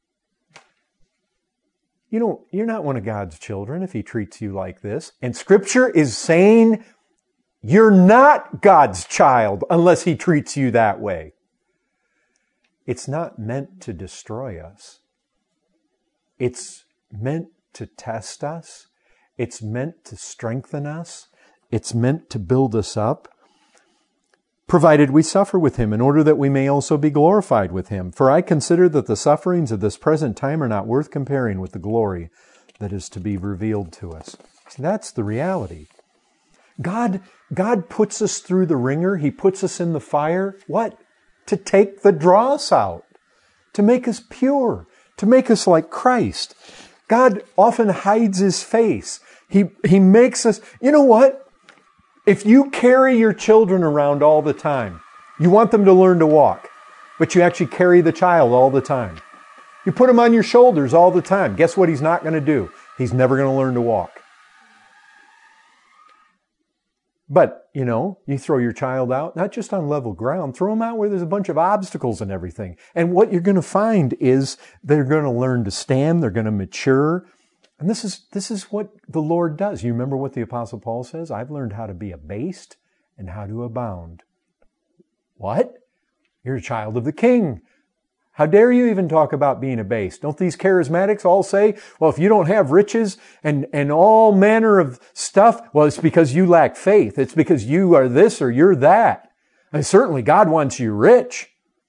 A: you know, you're not one of God's children if he treats you like this. And Scripture is saying you're not God's child unless he treats you that way. It's not meant to destroy us. It's meant to test us. It's meant to strengthen us. It's meant to build us up. Provided we suffer with him, in order that we may also be glorified with him. For I consider that the sufferings of this present time are not worth comparing with the glory that is to be revealed to us. See, that's the reality. God, God puts us through the ringer. He puts us in the fire. What? To take the dross out. To make us pure. To make us like Christ. God often hides his face. He, he makes us, you know what? If you carry your children around all the time, you want them to learn to walk, but you actually carry the child all the time. You put him on your shoulders all the time. Guess what he's not going to do? He's never going to learn to walk. But, you know, you throw your child out, not just on level ground, throw them out where there's a bunch of obstacles and everything. And what you're going to find is they're going to learn to stand, they're going to mature. And this is, this is what the Lord does. You remember what the Apostle Paul says? I've learned how to be abased and how to abound. What? You're a child of the King. How dare you even talk about being abased? Don't these charismatics all say, well, if you don't have riches and, and all manner of stuff, well, it's because you lack faith. It's because you are this or you're that. And certainly God wants you rich.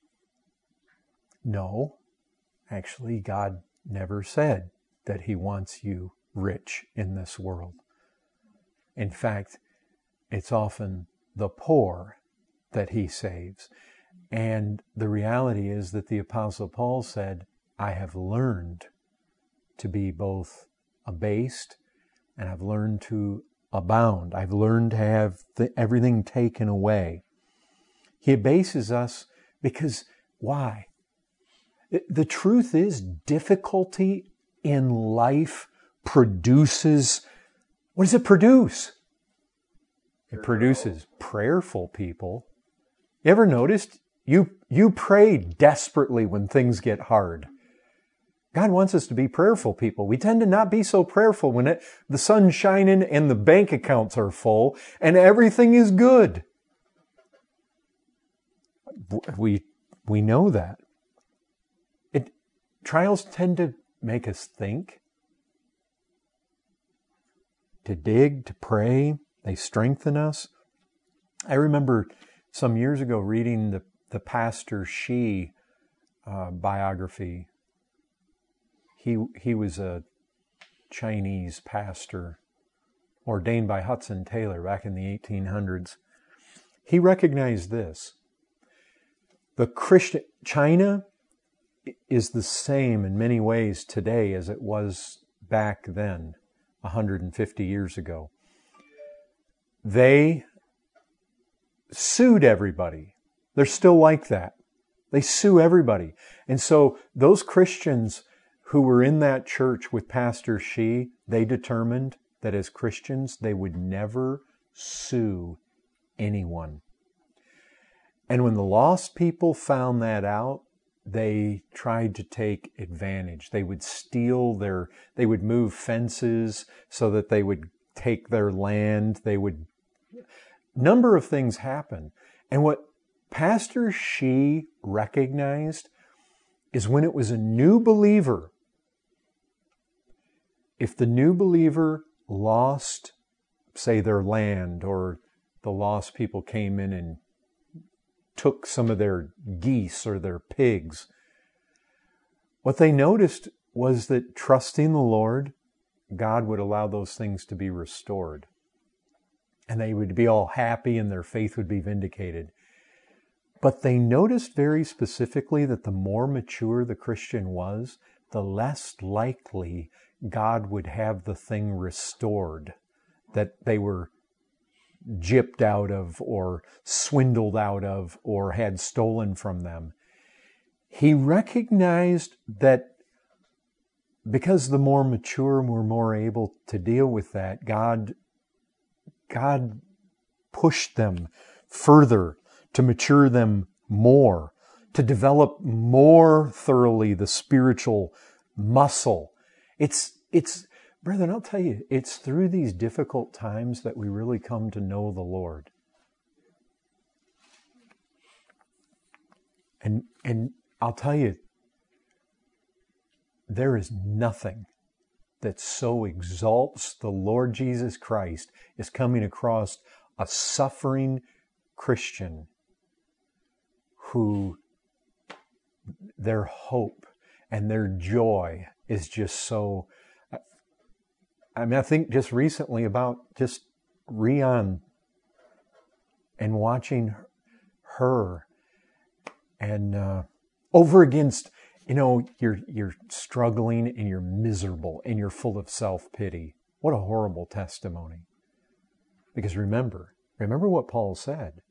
A: No, actually, God never said that He wants you rich in this world. In fact, it's often the poor that He saves. And the reality is that the Apostle Paul said, I have learned to be both abased and I've learned to abound. I've learned to have the, everything taken away. He abases us because, why? The truth is, difficulty in life produces, what does it produce? It produces prayerful people. You ever noticed? You, you pray desperately when things get hard. God wants us to be prayerful people. We tend to not be so prayerful when it, the sun's shining and the bank accounts are full and everything is good. We, we know that. It, trials tend to make us think, to dig, to pray. They strengthen us. I remember some years ago reading the the Pastor Shi uh, biography. He he was a Chinese pastor ordained by Hudson Taylor back in the eighteen hundreds. He recognized this. The Christian China is the same in many ways today as it was back then, one hundred fifty years ago. They sued everybody. They're still like that. They sue everybody. And so those Christians who were in that church with Pastor Shi, they determined that as Christians, they would never sue anyone. And when the lost people found that out, they tried to take advantage. They would steal their, they would move fences so that they would take their land. They would, number of things happen. And what Pastor Shi recognized is when it was a new believer, if the new believer lost, say, their land, or the lost people came in and took some of their geese or their pigs, what they noticed was that trusting the Lord, God would allow those things to be restored. And they would be all happy and their faith would be vindicated. But they noticed very specifically that the more mature the Christian was, the less likely God would have the thing restored that they were gypped out of or swindled out of or had stolen from them. He recognized that because the more mature were more able to deal with that, God, God pushed them further to mature them more, to develop more thoroughly the spiritual muscle. It's, it's, brethren, I'll tell you, it's through these difficult times that we really come to know the Lord. And, and I'll tell you, there is nothing that so exalts the Lord Jesus Christ as coming across a suffering Christian who their hope and their joy is just so. I mean, I think just recently about just Rian and watching her and uh, over against, you know, you're you're struggling and you're miserable and you're full of self-pity. What a horrible testimony. Because remember, remember what Paul said.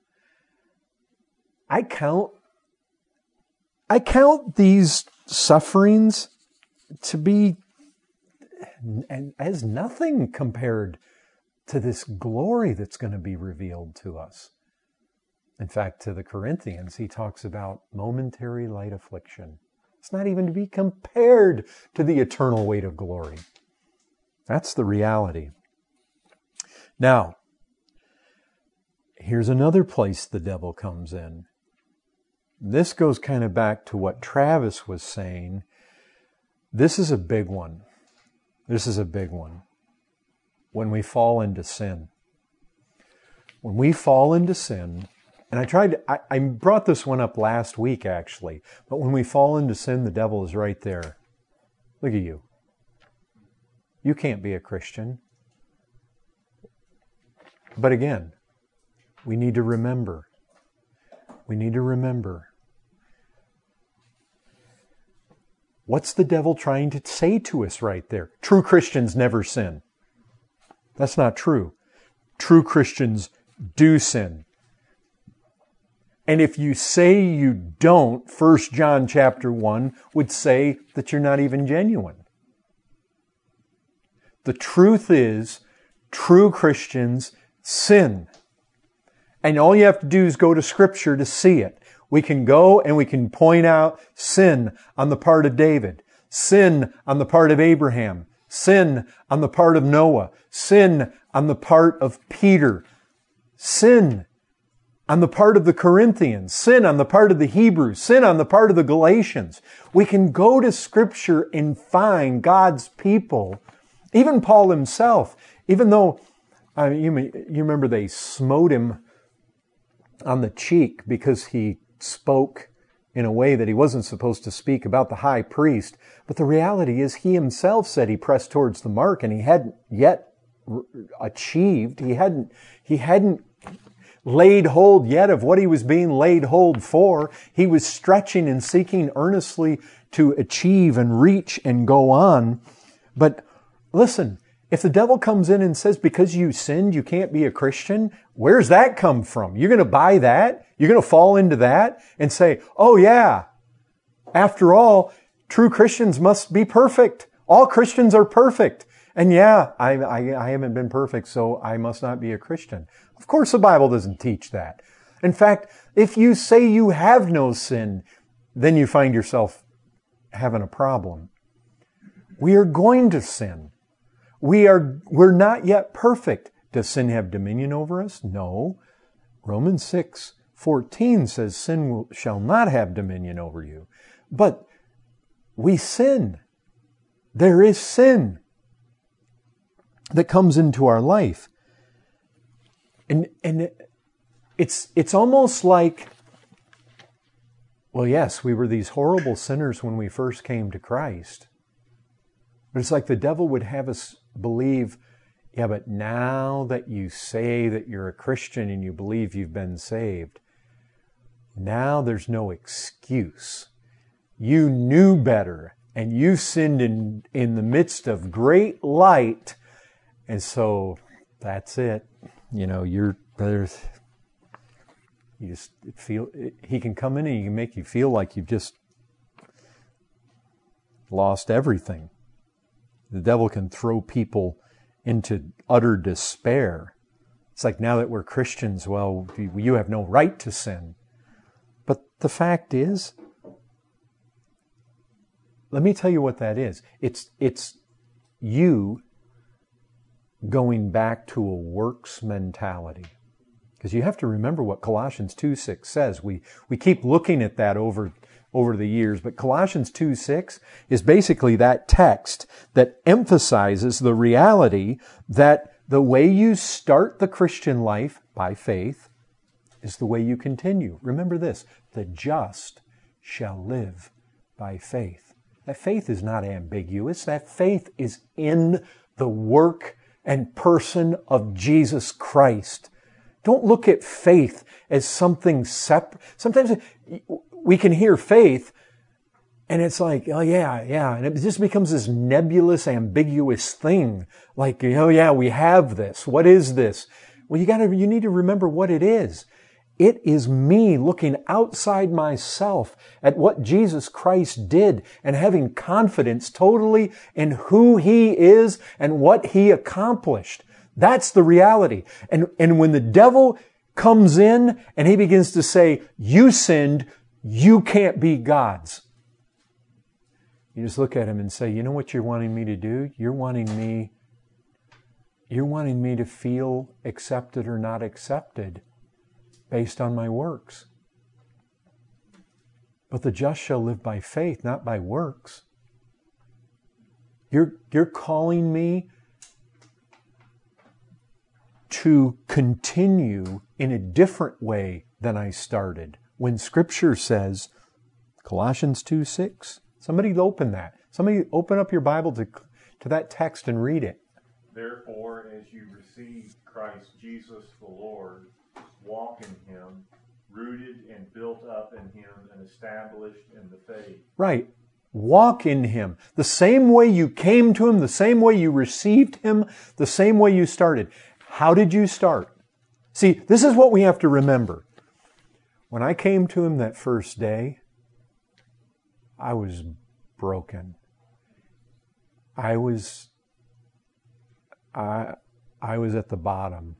A: I count, I count these sufferings to be and as nothing compared to this glory that's going to be revealed to us. In fact, to the Corinthians, he talks about momentary light affliction. It's not even to be compared to the eternal weight of glory. That's the reality. Now, here's another place the devil comes in. This goes kind of back to what Travis was saying. This is a big one. This is a big one. When we fall into sin. When we fall into sin, and I tried to, I, I brought this one up last week actually, but when we fall into sin, the devil is right there. Look at you. You can't be a Christian. But again, we need to remember. We need to remember. What's the devil trying to say to us right there? True Christians never sin. That's not true. True Christians do sin. And if you say you don't, First John chapter one would say that you're not even genuine. The truth is, true Christians sin. And all you have to do is go to Scripture to see it. We can go and we can point out sin on the part of David, sin on the part of Abraham, sin on the part of Noah, sin on the part of Peter, sin on the part of the Corinthians, sin on the part of the Hebrews, sin on the part of the Galatians. We can go to Scripture and find God's people. Even Paul himself, even though, I mean, you, you remember they smote him on the cheek because he spoke in a way that he wasn't supposed to speak about the high priest. But the reality is he himself said he pressed towards the mark and he hadn't yet achieved. He hadn't, he hadn't laid hold yet of what he was being laid hold for. He was stretching and seeking earnestly to achieve and reach and go on. But listen, if the devil comes in and says, because you sinned, you can't be a Christian, where's that come from? You're going to buy that? You're going to fall into that and say, oh yeah, after all, true Christians must be perfect. All Christians are perfect. And yeah, I, I, I haven't been perfect, so I must not be a Christian. Of course, the Bible doesn't teach that. In fact, if you say you have no sin, then you find yourself having a problem. We are going to sin. We are, we're not yet perfect. Does sin have dominion over us? No. Romans six fourteen says sin will, shall not have dominion over you. But we sin. There is sin that comes into our life. And, and it's, it's almost like, well, yes, we were these horrible sinners when we first came to Christ. But it's like the devil would have us believe, yeah, but now that you say that you're a Christian and you believe you've been saved, now there's no excuse. You knew better and you sinned in, in the midst of great light. And so that's it. You know, you're, there's, you just feel, he can come in and he can make you feel like you've just lost everything. The devil can throw people into utter despair. It's like, now that we're Christians, well, you have no right to sin. But the fact is, let me tell you what that is. It's, it's you going back to a works mentality. Because you have to remember what Colossians two six says. We, we keep looking at that over over the years, but Colossians two six is basically that text that emphasizes the reality that the way you start the Christian life by faith is the way you continue. Remember this, the just shall live by faith. That faith is not ambiguous. That faith is in the work and person of Jesus Christ. Don't look at faith as something separate. Sometimes we can hear faith and it's like, oh yeah, yeah. And it just becomes this nebulous, ambiguous thing. Like, oh yeah, we have this. What is this? Well, you gotta, you need to remember what it is. It is me looking outside myself at what Jesus Christ did and having confidence totally in who He is and what He accomplished. That's the reality. And, and when the devil comes in and he begins to say, you sinned, you can't be God's. You just look at him and say, you know what you're wanting me to do? You're wanting me, you're wanting me to feel accepted or not accepted based on my works. But the just shall live by faith, not by works. You're, you're calling me to continue in a different way than I started. When Scripture says, Colossians two six, somebody open that. Somebody open up your Bible to, to that text and read it.
B: Therefore, as you receive Christ Jesus the Lord, walk in Him, rooted and built up in Him and established in the faith.
A: Right. Walk in Him. The same way you came to Him, the same way you received Him, the same way you started. How did you start? See, this is what we have to remember. When I came to Him that first day, I was broken. I was, I, I was at the bottom.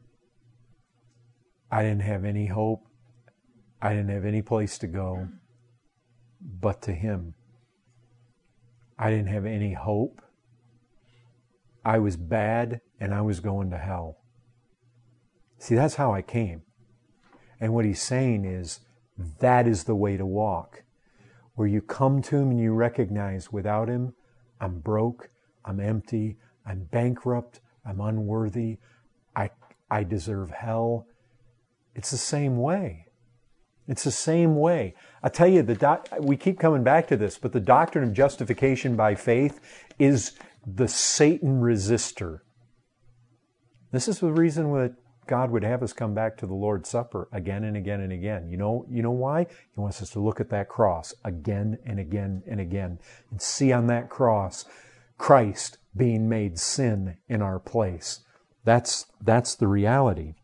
A: I didn't have any hope. I didn't have any place to go but to Him. I didn't have any hope. I was bad and I was going to hell. See, that's how I came. And what He's saying is, that is the way to walk. Where you come to Him and you recognize, without Him, I'm broke, I'm empty, I'm bankrupt, I'm unworthy, I, I deserve hell. It's the same way. It's the same way. I tell you, the doc, we keep coming back to this, but the doctrine of justification by faith is the Satan resistor. This is the reason that God would have us come back to the Lord's Supper again and again and again. You know, you know why? He wants us to look at that cross again and again and again and see on that cross Christ being made sin in our place. That's, that's the reality.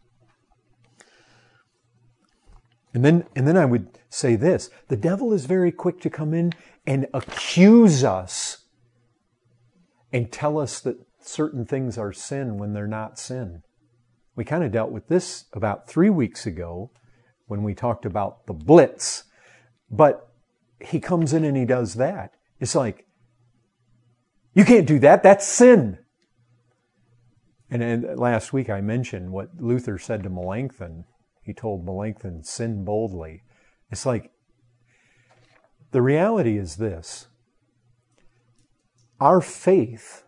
A: And then, and then I would say this, the devil is very quick to come in and accuse us and tell us that certain things are sin when they're not sin. We kind of dealt with this about three weeks ago when we talked about the blitz. But he comes in and he does that. It's like, you can't do that. That's sin. And then last week I mentioned what Luther said to Melanchthon. He told Melanchthon, sin boldly. It's like, the reality is this. Our faith,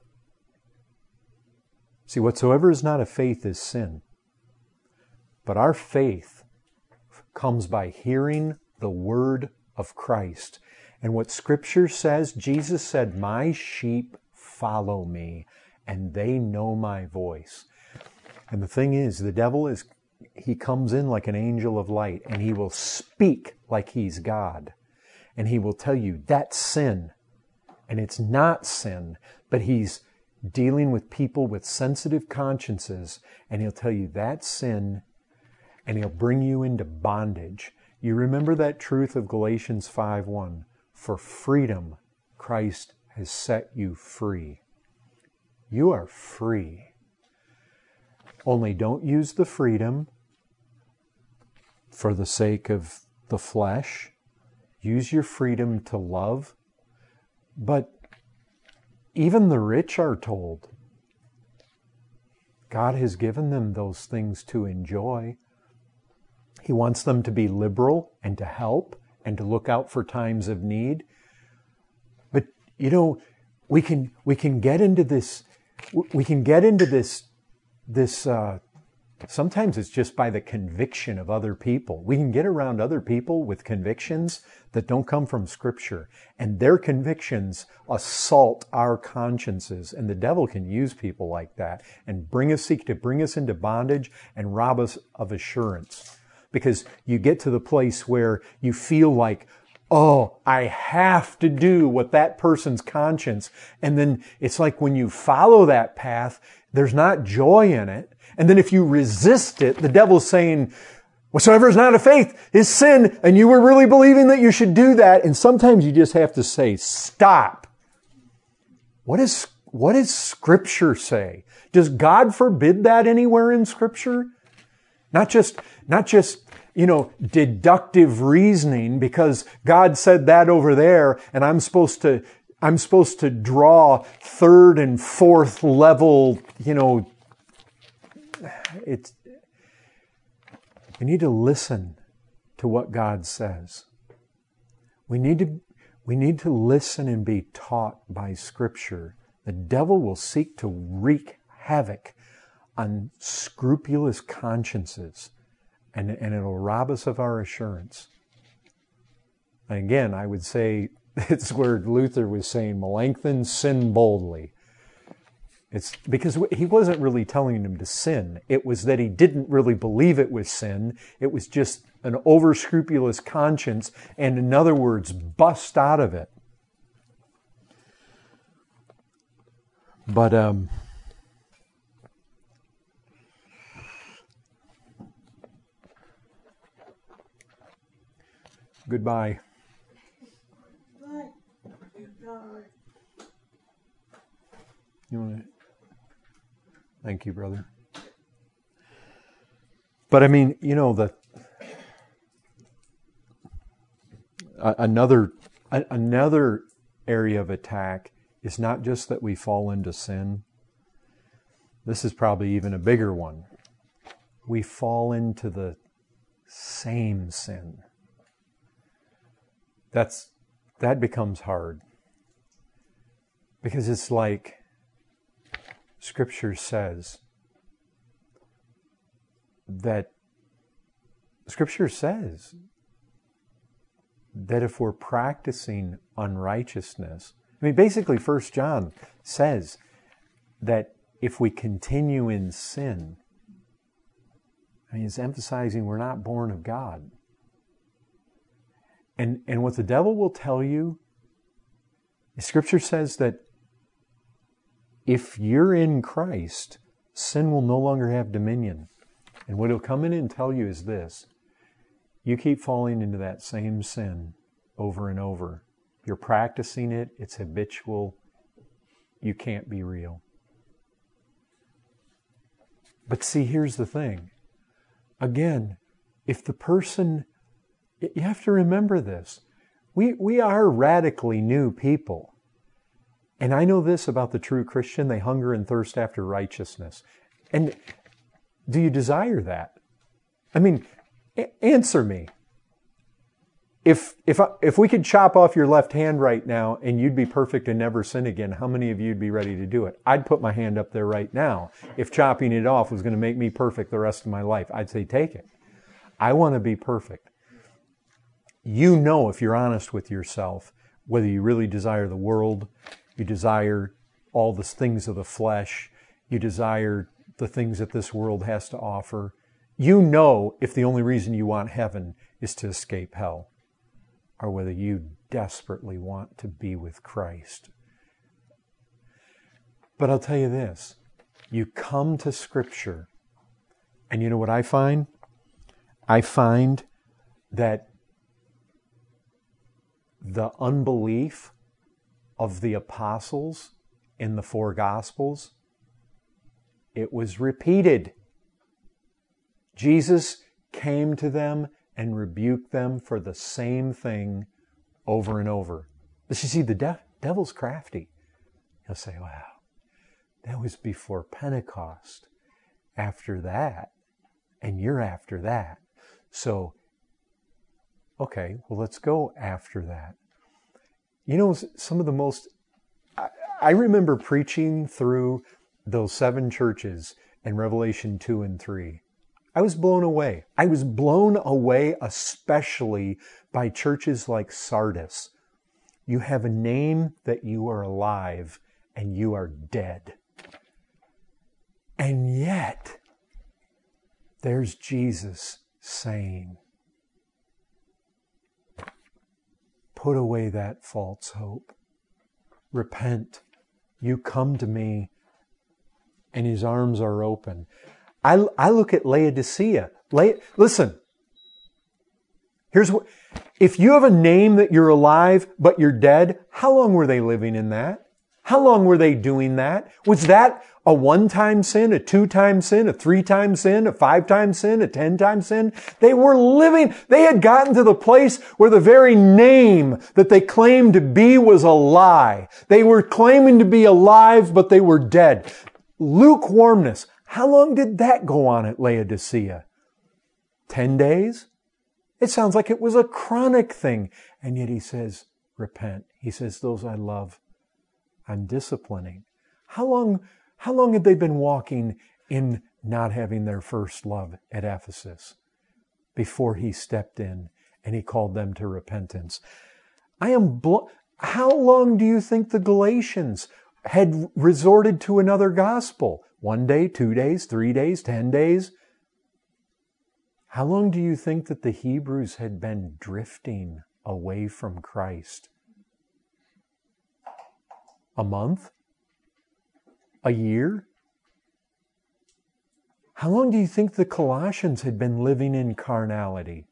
A: see, whatsoever is not of faith is sin. But our faith comes by hearing the word of Christ. And what Scripture says, Jesus said, my sheep follow me, and they know my voice. And the thing is, the devil is, he comes in like an angel of light, and he will speak like he's God. And he will tell you, that's sin. And it's not sin, but he's dealing with people with sensitive consciences, and he'll tell you that's sin, and he'll bring you into bondage. You remember that truth of Galatians five one. For freedom, Christ has set you free. You are free. Only don't use the freedom for the sake of the flesh. Use your freedom to love. But even the rich are told God has given them those things to enjoy. He wants them to be liberal and to help and to look out for times of need. But, you know, we can we can get into this, we can get into this, this uh, sometimes it's just by the conviction of other people. We can get around other people with convictions that don't come from Scripture. And their convictions assault our consciences. And the devil can use people like that and bring us, seek to bring us into bondage and rob us of assurance. Because you get to the place where you feel like, oh, I have to do what that person's conscience. And then it's like when you follow that path, there's not joy in it. And then if you resist it, the devil's saying, whatsoever is not of faith is sin. And you were really believing that you should do that. And sometimes you just have to say, stop. What is, what does Scripture say? Does God forbid that anywhere in Scripture? Not just, not just, you know, deductive reasoning because God said that over there and I'm supposed to, I'm supposed to draw third and fourth level, you know, it's, we need to listen to what God says. We need to, we need to listen and be taught by Scripture. The devil will seek to wreak havoc on scrupulous consciences, and, and it'll rob us of our assurance. And again, I would say it's where Luther was saying, Melanchthon, sin boldly. It's because he wasn't really telling him to sin. It was that he didn't really believe it was sin. It was just an over-scrupulous conscience, and in other words, bust out of it. But, um, goodbye. You want to? Thank you, brother. But I mean, you know, the uh, another uh, another area of attack is not just that we fall into sin. This is probably even a bigger one. We fall into the same sin. That's that becomes hard. Because it's like Scripture says that Scripture says that if we're practicing unrighteousness, I mean, basically First John says that if we continue in sin, I mean, it's emphasizing we're not born of God. And, and what the devil will tell you, Scripture says that if you're in Christ, sin will no longer have dominion. And what he'll come in and tell you is this: you keep falling into that same sin over and over. You're practicing it, it's habitual, you can't be real. But see, here's the thing. Again, if the person, you have to remember this. We, we are radically new people. And I know this about the true Christian: they hunger and thirst after righteousness. And do you desire that? I mean, a- answer me. If if I, if we could chop off your left hand right now and you'd be perfect and never sin again, how many of you would be ready to do it? I'd put my hand up there right now. If chopping it off was going to make me perfect the rest of my life, I'd say take it. I want to be perfect. You know, if you're honest with yourself, whether you really desire the world, you desire all the things of the flesh, you desire the things that this world has to offer. You know if the only reason you want heaven is to escape hell, or whether you desperately want to be with Christ. But I'll tell you this, you come to Scripture, and you know what I find? I find that the unbelief of the apostles in the four Gospels, it was repeated. Jesus came to them and rebuked them for the same thing over and over. But you see, the de- devil's crafty. He'll say, wow, that was before Pentecost. After that, and you're after that. So, okay, well, let's go after that. You know, some of the most, I, I remember preaching through those seven churches in Revelation two and three. I was blown away. I was blown away especially by churches like Sardis. You have a name that you are alive and you are dead. And yet, there's Jesus saying, put away that false hope. Repent. You come to me, and His arms are open. I, I look at Laodicea. La, listen, here's what, if you have a name that you're alive, but you're dead, how long were they living in that? How long were they doing that? Was that a one-time sin, a two-time sin, a three-time sin, a five-time sin, a ten-time sin? They were living, they had gotten to the place where the very name that they claimed to be was a lie. They were claiming to be alive, but they were dead. Lukewarmness. How long did that go on at Laodicea? Ten days? It sounds like it was a chronic thing. And yet he says, repent. He says, those I love, I'm disciplining. How long, how long had they been walking in not having their first love at Ephesus before he stepped in and he called them to repentance? I am, bl- how long do you think the Galatians had resorted to another gospel? One day, two days, three days, ten days? How long do you think that the Hebrews had been drifting away from Christ? A month? A year? How long do you think the Colossians had been living in carnality?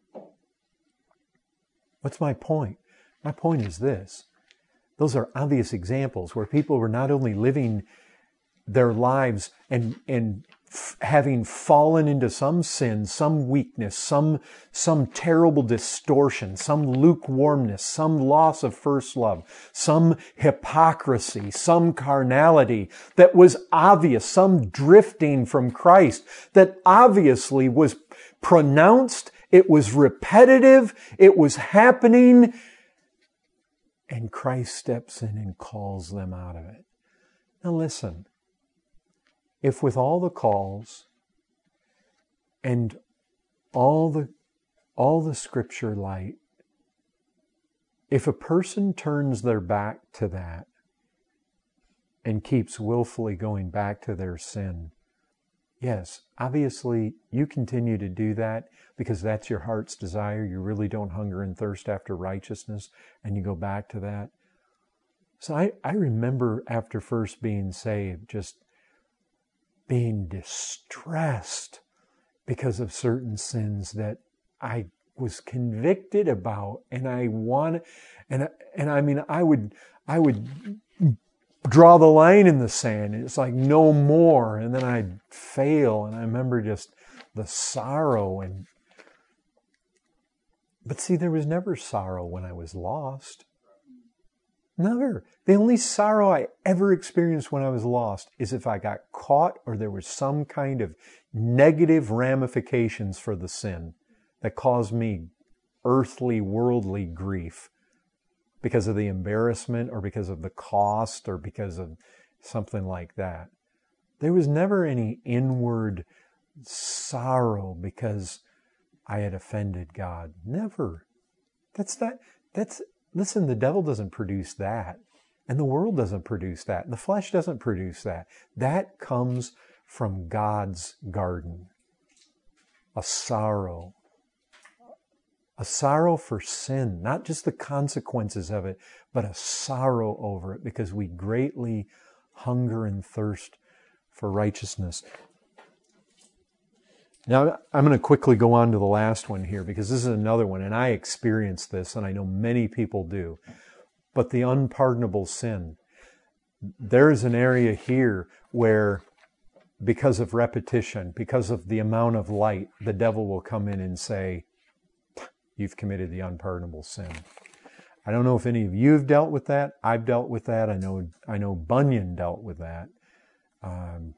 A: What's my point? My point is this. Those are obvious examples where people were not only living their lives and, and f- having fallen into some sin, some weakness, some, some terrible distortion, some lukewarmness, some loss of first love, some hypocrisy, some carnality that was obvious, some drifting from Christ that obviously was pronounced, it was repetitive, it was happening, and Christ steps in and calls them out of it. Now listen, if with all the calls and all the, all the scripture light, if a person turns their back to that and keeps willfully going back to their sin, yes, obviously you continue to do that because that's your heart's desire. You really don't hunger and thirst after righteousness and you go back to that. So I, I remember after first being saved, just being distressed because of certain sins that I was convicted about, and I wanted, and and I mean, I would I would draw the line in the sand. It's like no more, and then I'd fail, and I remember just the sorrow. And but see, there was never sorrow when I was lost. Never. The only sorrow I ever experienced when I was lost is if I got caught or there was some kind of negative ramifications for the sin that caused me earthly, worldly grief because of the embarrassment or because of the cost or because of something like that. There was never any inward sorrow because I had offended God. Never. That's not, that's, listen, the devil doesn't produce that. And the world doesn't produce that. The flesh doesn't produce that. That comes from God's garden. A sorrow. A sorrow for sin. Not just the consequences of it, but a sorrow over it because we greatly hunger and thirst for righteousness. Now, I'm going to quickly go on to the last one here because this is another one, and I experienced this, and I know many people do. But the unpardonable sin. There's an area here where, because of repetition, because of the amount of light, the devil will come in and say, you've committed the unpardonable sin. I don't know if any of you have dealt with that. I've dealt with that. I know, I know Bunyan dealt with that. Um,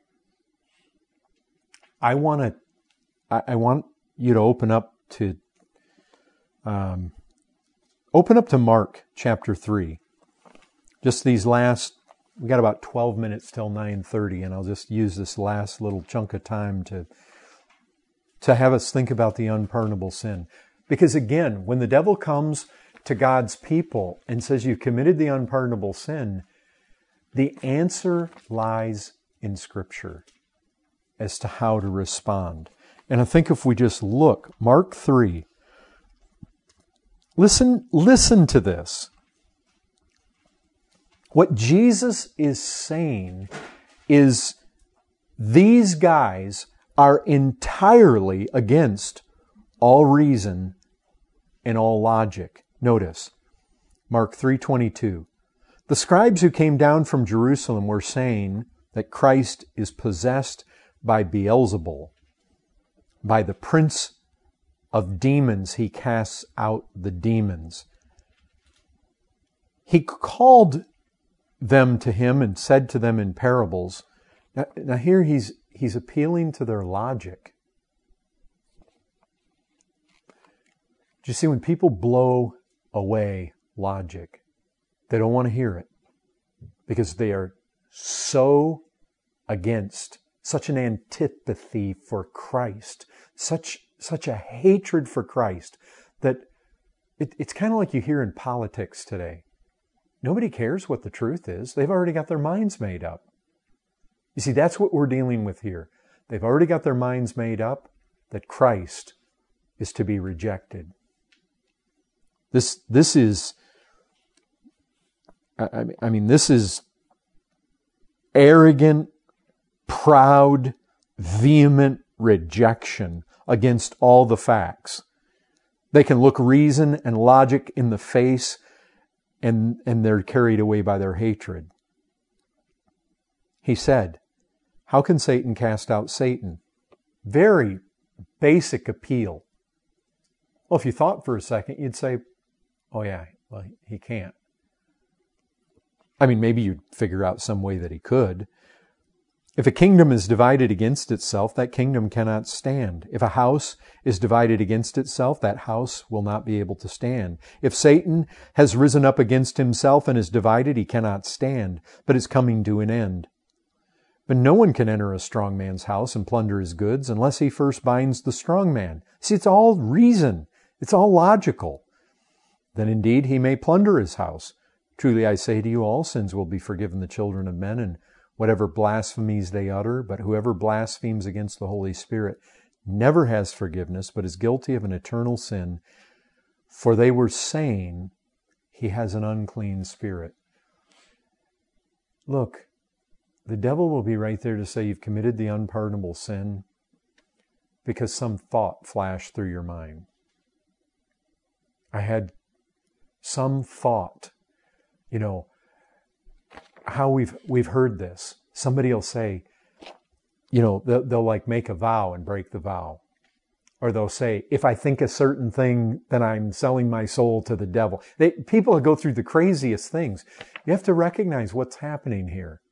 A: I want to I want you to open up to um, open up to Mark chapter three. Just these last, we got about twelve minutes till nine thirty, and I'll just use this last little chunk of time to to have us think about the unpardonable sin. Because again, when the devil comes to God's people and says you've committed the unpardonable sin, the answer lies in Scripture as to how to respond. And I think if we just look, Mark three, listen, listen to this. What Jesus is saying is these guys are entirely against all reason and all logic. Notice, Mark three twenty-two. The scribes who came down from Jerusalem were saying that Christ is possessed by Beelzebul. By the prince of demons, he casts out the demons. He called them to him and said to them in parables. Now, now here he's, he's appealing to their logic. Do you see, when people blow away logic, they don't want to hear it because they are so against, such an antipathy for Christ, such, such a hatred for Christ, that it, it's kind of like you hear in politics today. Nobody cares what the truth is. They've already got their minds made up. You see, that's what we're dealing with here. They've already got their minds made up that Christ is to be rejected. This, this is, I, I mean, this is arrogant, proud, vehement rejection against all the facts. They can look reason and logic in the face, and, and they're carried away by their hatred. He said, how can Satan cast out Satan? Very basic appeal. Well, if you thought for a second, you'd say, oh yeah, well, he can't. I mean, maybe you'd figure out some way that he could. If a kingdom is divided against itself, that kingdom cannot stand. If a house is divided against itself, that house will not be able to stand. If Satan has risen up against himself and is divided, he cannot stand, but is coming to an end. But no one can enter a strong man's house and plunder his goods unless he first binds the strong man. See, it's all reason. It's all logical. Then indeed he may plunder his house. Truly I say to you, all sins will be forgiven the children of men, and whatever blasphemies they utter, but whoever blasphemes against the Holy Spirit never has forgiveness, but is guilty of an eternal sin. For they were saying, he has an unclean spirit. Look, the devil will be right there to say you've committed the unpardonable sin because some thought flashed through your mind. I had some thought, you know, how we've we've heard this. Somebody will say, you know, they'll, they'll like make a vow and break the vow. Or they'll say, if I think a certain thing, then I'm selling my soul to the devil. They, people go through the craziest things. You have to recognize what's happening here.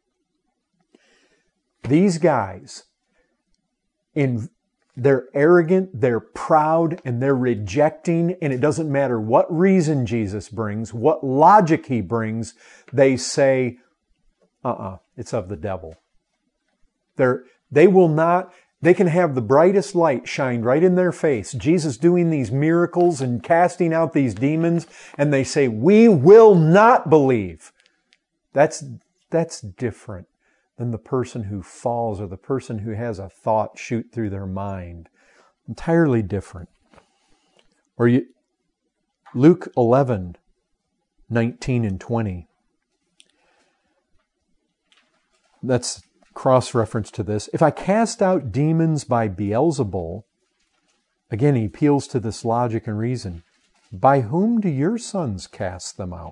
A: These guys, in they're arrogant, they're proud, and they're rejecting, and it doesn't matter what reason Jesus brings, what logic he brings, they say, uh-uh, it's of the devil. They're, they will not, they can have the brightest light shine right in their face, Jesus doing these miracles and casting out these demons, and they say, we will not believe. That's, that's different than the person who falls or the person who has a thought shoot through their mind. Entirely different. Or you, Luke eleven, nineteen and twenty. That's cross-reference to this. If I cast out demons by Beelzebul, again, he appeals to this logic and reason. By whom do your sons cast them out?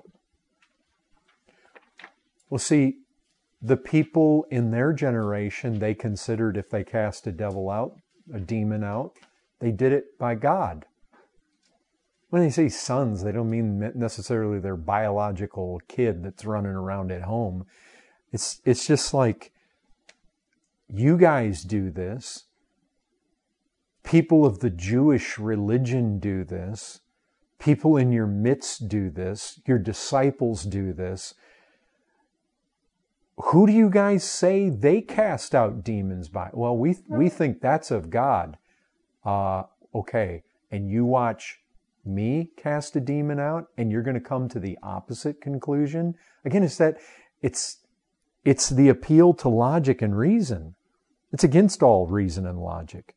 A: Well, see, the people in their generation, they considered if they cast a devil out, a demon out, they did it by God. When they say sons, they don't mean necessarily their biological kid that's running around at home. It's, it's just like, you guys do this. People of the Jewish religion do this. People in your midst do this. Your disciples do this. Who do you guys say they cast out demons by? Well, we we think that's of God. Uh, okay, and you watch me cast a demon out, and you're going to come to the opposite conclusion? Again, it's that it's it's the appeal to logic and reason. It's against all reason and logic.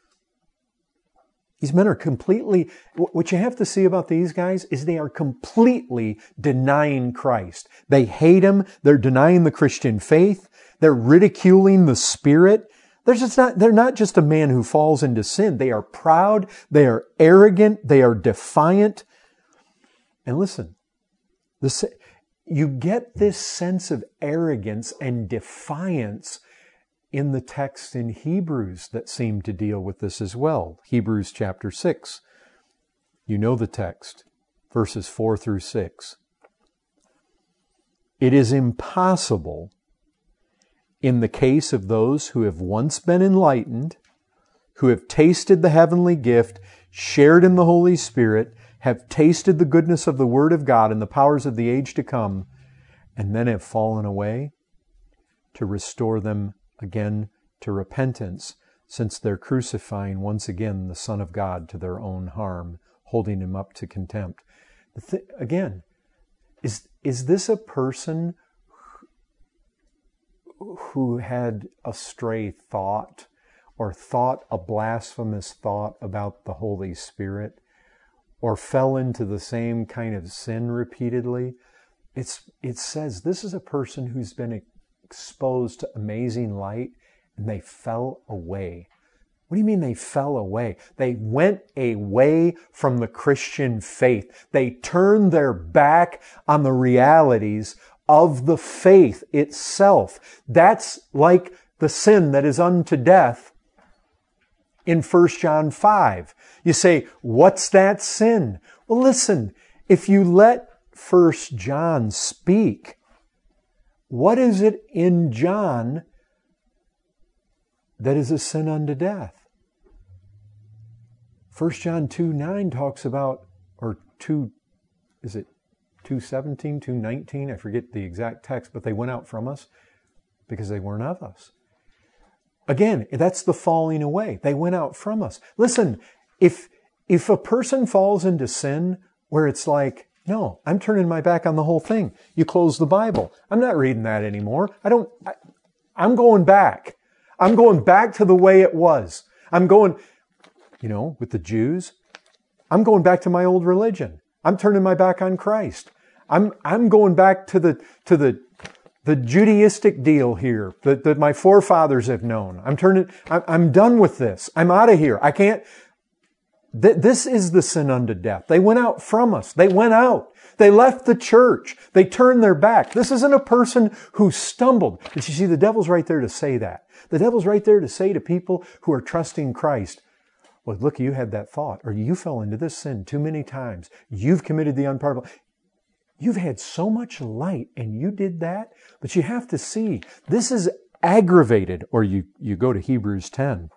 A: These men are completely, what you have to see about these guys is they are completely denying Christ. They hate Him. They're denying the Christian faith. They're ridiculing the Spirit. They're just not, they're not just a man who falls into sin. They are proud. They are arrogant. They are defiant. And listen, this, you get this sense of arrogance and defiance in the text in Hebrews that seem to deal with this as well. Hebrews chapter six. You know the text, verses four through six. It is impossible in the case of those who have once been enlightened, who have tasted the heavenly gift, shared in the Holy Spirit, have tasted the goodness of the Word of God and the powers of the age to come, and then have fallen away, to restore them again to repentance, since they're crucifying once again the Son of God to their own harm, holding Him up to contempt. Th- again, is, is this a person who, who had a stray thought or thought a blasphemous thought about the Holy Spirit, or fell into the same kind of sin repeatedly? It's, it says this is a person who's been exposed to amazing light and they fell away. What do you mean they fell away? They went away from the Christian faith. They turned their back on the realities of the faith itself. That's like the sin that is unto death in First John five. You say, what's that sin? Well, listen, if you let First John speak, what is it in John that is a sin unto death? First John two nine talks about, or two, is it two seventeen, two nineteen? I forget the exact text, but they went out from us because they weren't of us. Again, that's the falling away. They went out from us. Listen, if if a person falls into sin where it's like, no, I'm turning my back on the whole thing. You close the Bible. I'm not reading that anymore. I don't, I, I'm going back. I'm going back to the way it was. I'm going, you know, with the Jews, I'm going back to my old religion. I'm turning my back on Christ. I'm, I'm going back to the, to the, the Judaistic deal here that, that my forefathers have known. I'm turning, I'm, I'm done with this. I'm out of here. I can't, th- this is the sin unto death. They went out from us. They went out. They left the church. They turned their back. This isn't a person who stumbled. But you see, the devil's right there to say that. The devil's right there to say to people who are trusting Christ, well, look, you had that thought, or you fell into this sin too many times. You've committed the unpardonable. You've had so much light and you did that, but you have to see, this is aggravated, or you, you go to Hebrews ten.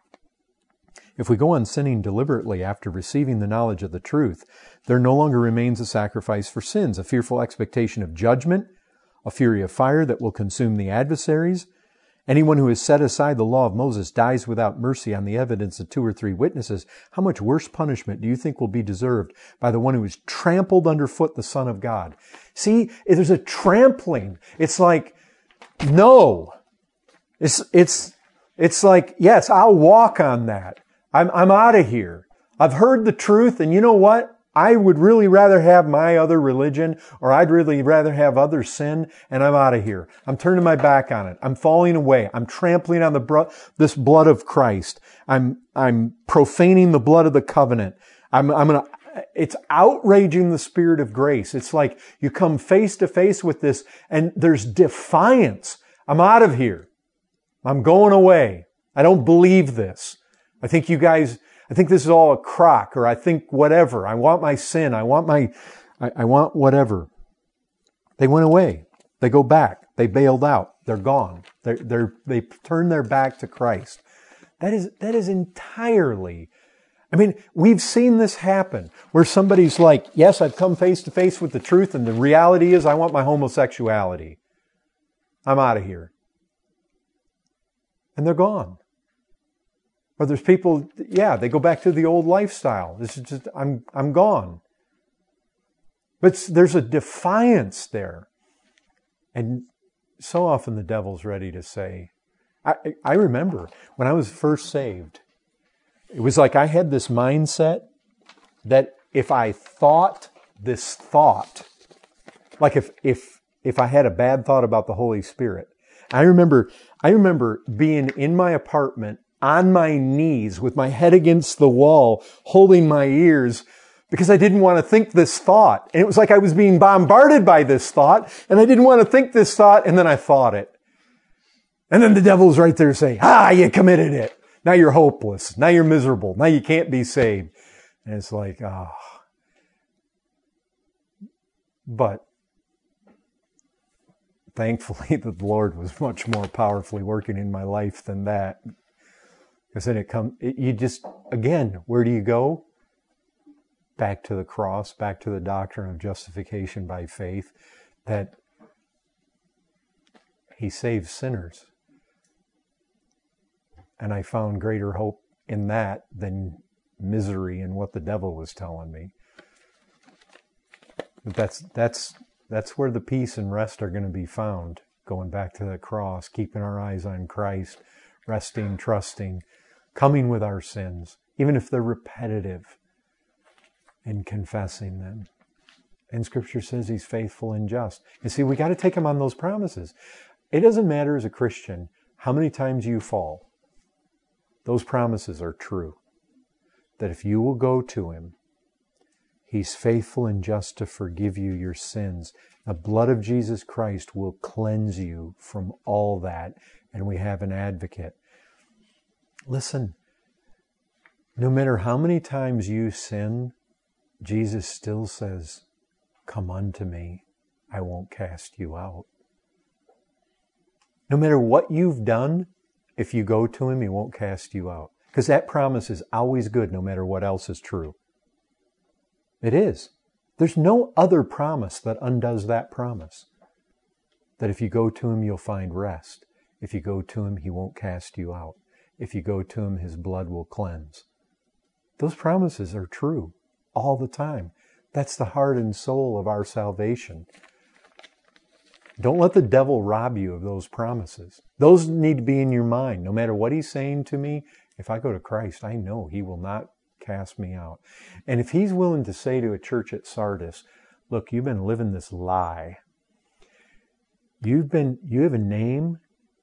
A: If we go on sinning deliberately after receiving the knowledge of the truth, there no longer remains a sacrifice for sins, a fearful expectation of judgment, a fury of fire that will consume the adversaries. Anyone who has set aside the law of Moses dies without mercy on the evidence of two or three witnesses. How much worse punishment do you think will be deserved by the one who has trampled underfoot the Son of God? See, there's a trampling. It's like, no. It's, it's, it's like, yes, I'll walk on that. I'm, I'm out of here. I've heard the truth, and you know what? I would really rather have my other religion, or I'd really rather have other sin, and I'm out of here. I'm turning my back on it. I'm falling away. I'm trampling on the bro- this blood of Christ. I'm I'm profaning the blood of the covenant. I'm I'm gonna. It's outraging the Spirit of grace. It's like you come face to face with this, and there's defiance. I'm out of here. I'm going away. I don't believe this. I think you guys. I think this is all a crock, or I think whatever. I want my sin. I want my, I, I want whatever. They went away. They go back. They bailed out. They're gone. They're, they're, they turn their back to Christ. That is, that is entirely, I mean, we've seen this happen where somebody's like, yes, I've come face to face with the truth, and the reality is I want my homosexuality. I'm out of here. And they're gone. Or there's people, yeah, they go back to the old lifestyle. This is just, I'm, I'm gone. But there's a defiance there. And so often the devil's ready to say, I, I remember when I was first saved, it was like I had this mindset that if I thought this thought, like if, if, if I had a bad thought about the Holy Spirit, I remember, I remember being in my apartment on my knees with my head against the wall, holding my ears, because I didn't want to think this thought. And it was like I was being bombarded by this thought, and I didn't want to think this thought, and then I thought it. And then the devil's right there saying, ah, you committed it. Now you're hopeless. Now you're miserable. Now you can't be saved. And it's like, ah. Oh. But thankfully, the Lord was much more powerfully working in my life than that. Because then it comes, you just, again, where do you go? Back to the cross, back to the doctrine of justification by faith, that He saves sinners. And I found greater hope in that than misery in what the devil was telling me. But that's that's that's where the peace and rest are going to be found, going back to the cross, keeping our eyes on Christ, resting, trusting, coming with our sins, even if they're repetitive, and confessing them. And Scripture says He's faithful and just. You see, we got to take Him on those promises. It doesn't matter as a Christian how many times you fall. Those promises are true. That if you will go to Him, He's faithful and just to forgive you your sins. The blood of Jesus Christ will cleanse you from all that. And we have an advocate. Listen, no matter how many times you sin, Jesus still says, come unto me, I won't cast you out. No matter what you've done, if you go to Him, He won't cast you out. Because that promise is always good no matter what else is true. It is. There's no other promise that undoes that promise. That if you go to Him, you'll find rest. If you go to Him, He won't cast you out. If you go to Him, His blood will cleanse. Those promises are true all the time. That's the heart and soul of our salvation. Don't let the devil rob you of those promises. Those need to be in your mind. No matter what he's saying to me, if I go to Christ, I know He will not cast me out. And if He's willing to say to a church at Sardis, look, you've been living this lie. You've been, you have a name,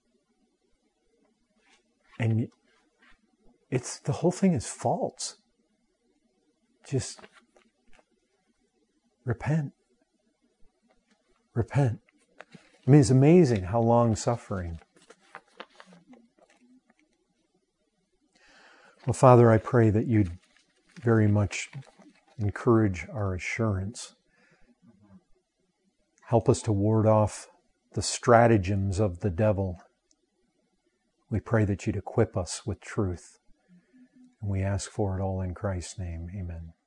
A: and it's, the whole thing is false. Just repent. Repent. I mean, it's amazing how long suffering. Well, Father, I pray that You'd very much encourage our assurance. Help us to ward off the stratagems of the devil. We pray that You'd equip us with truth. And we ask for it all in Christ's name. Amen.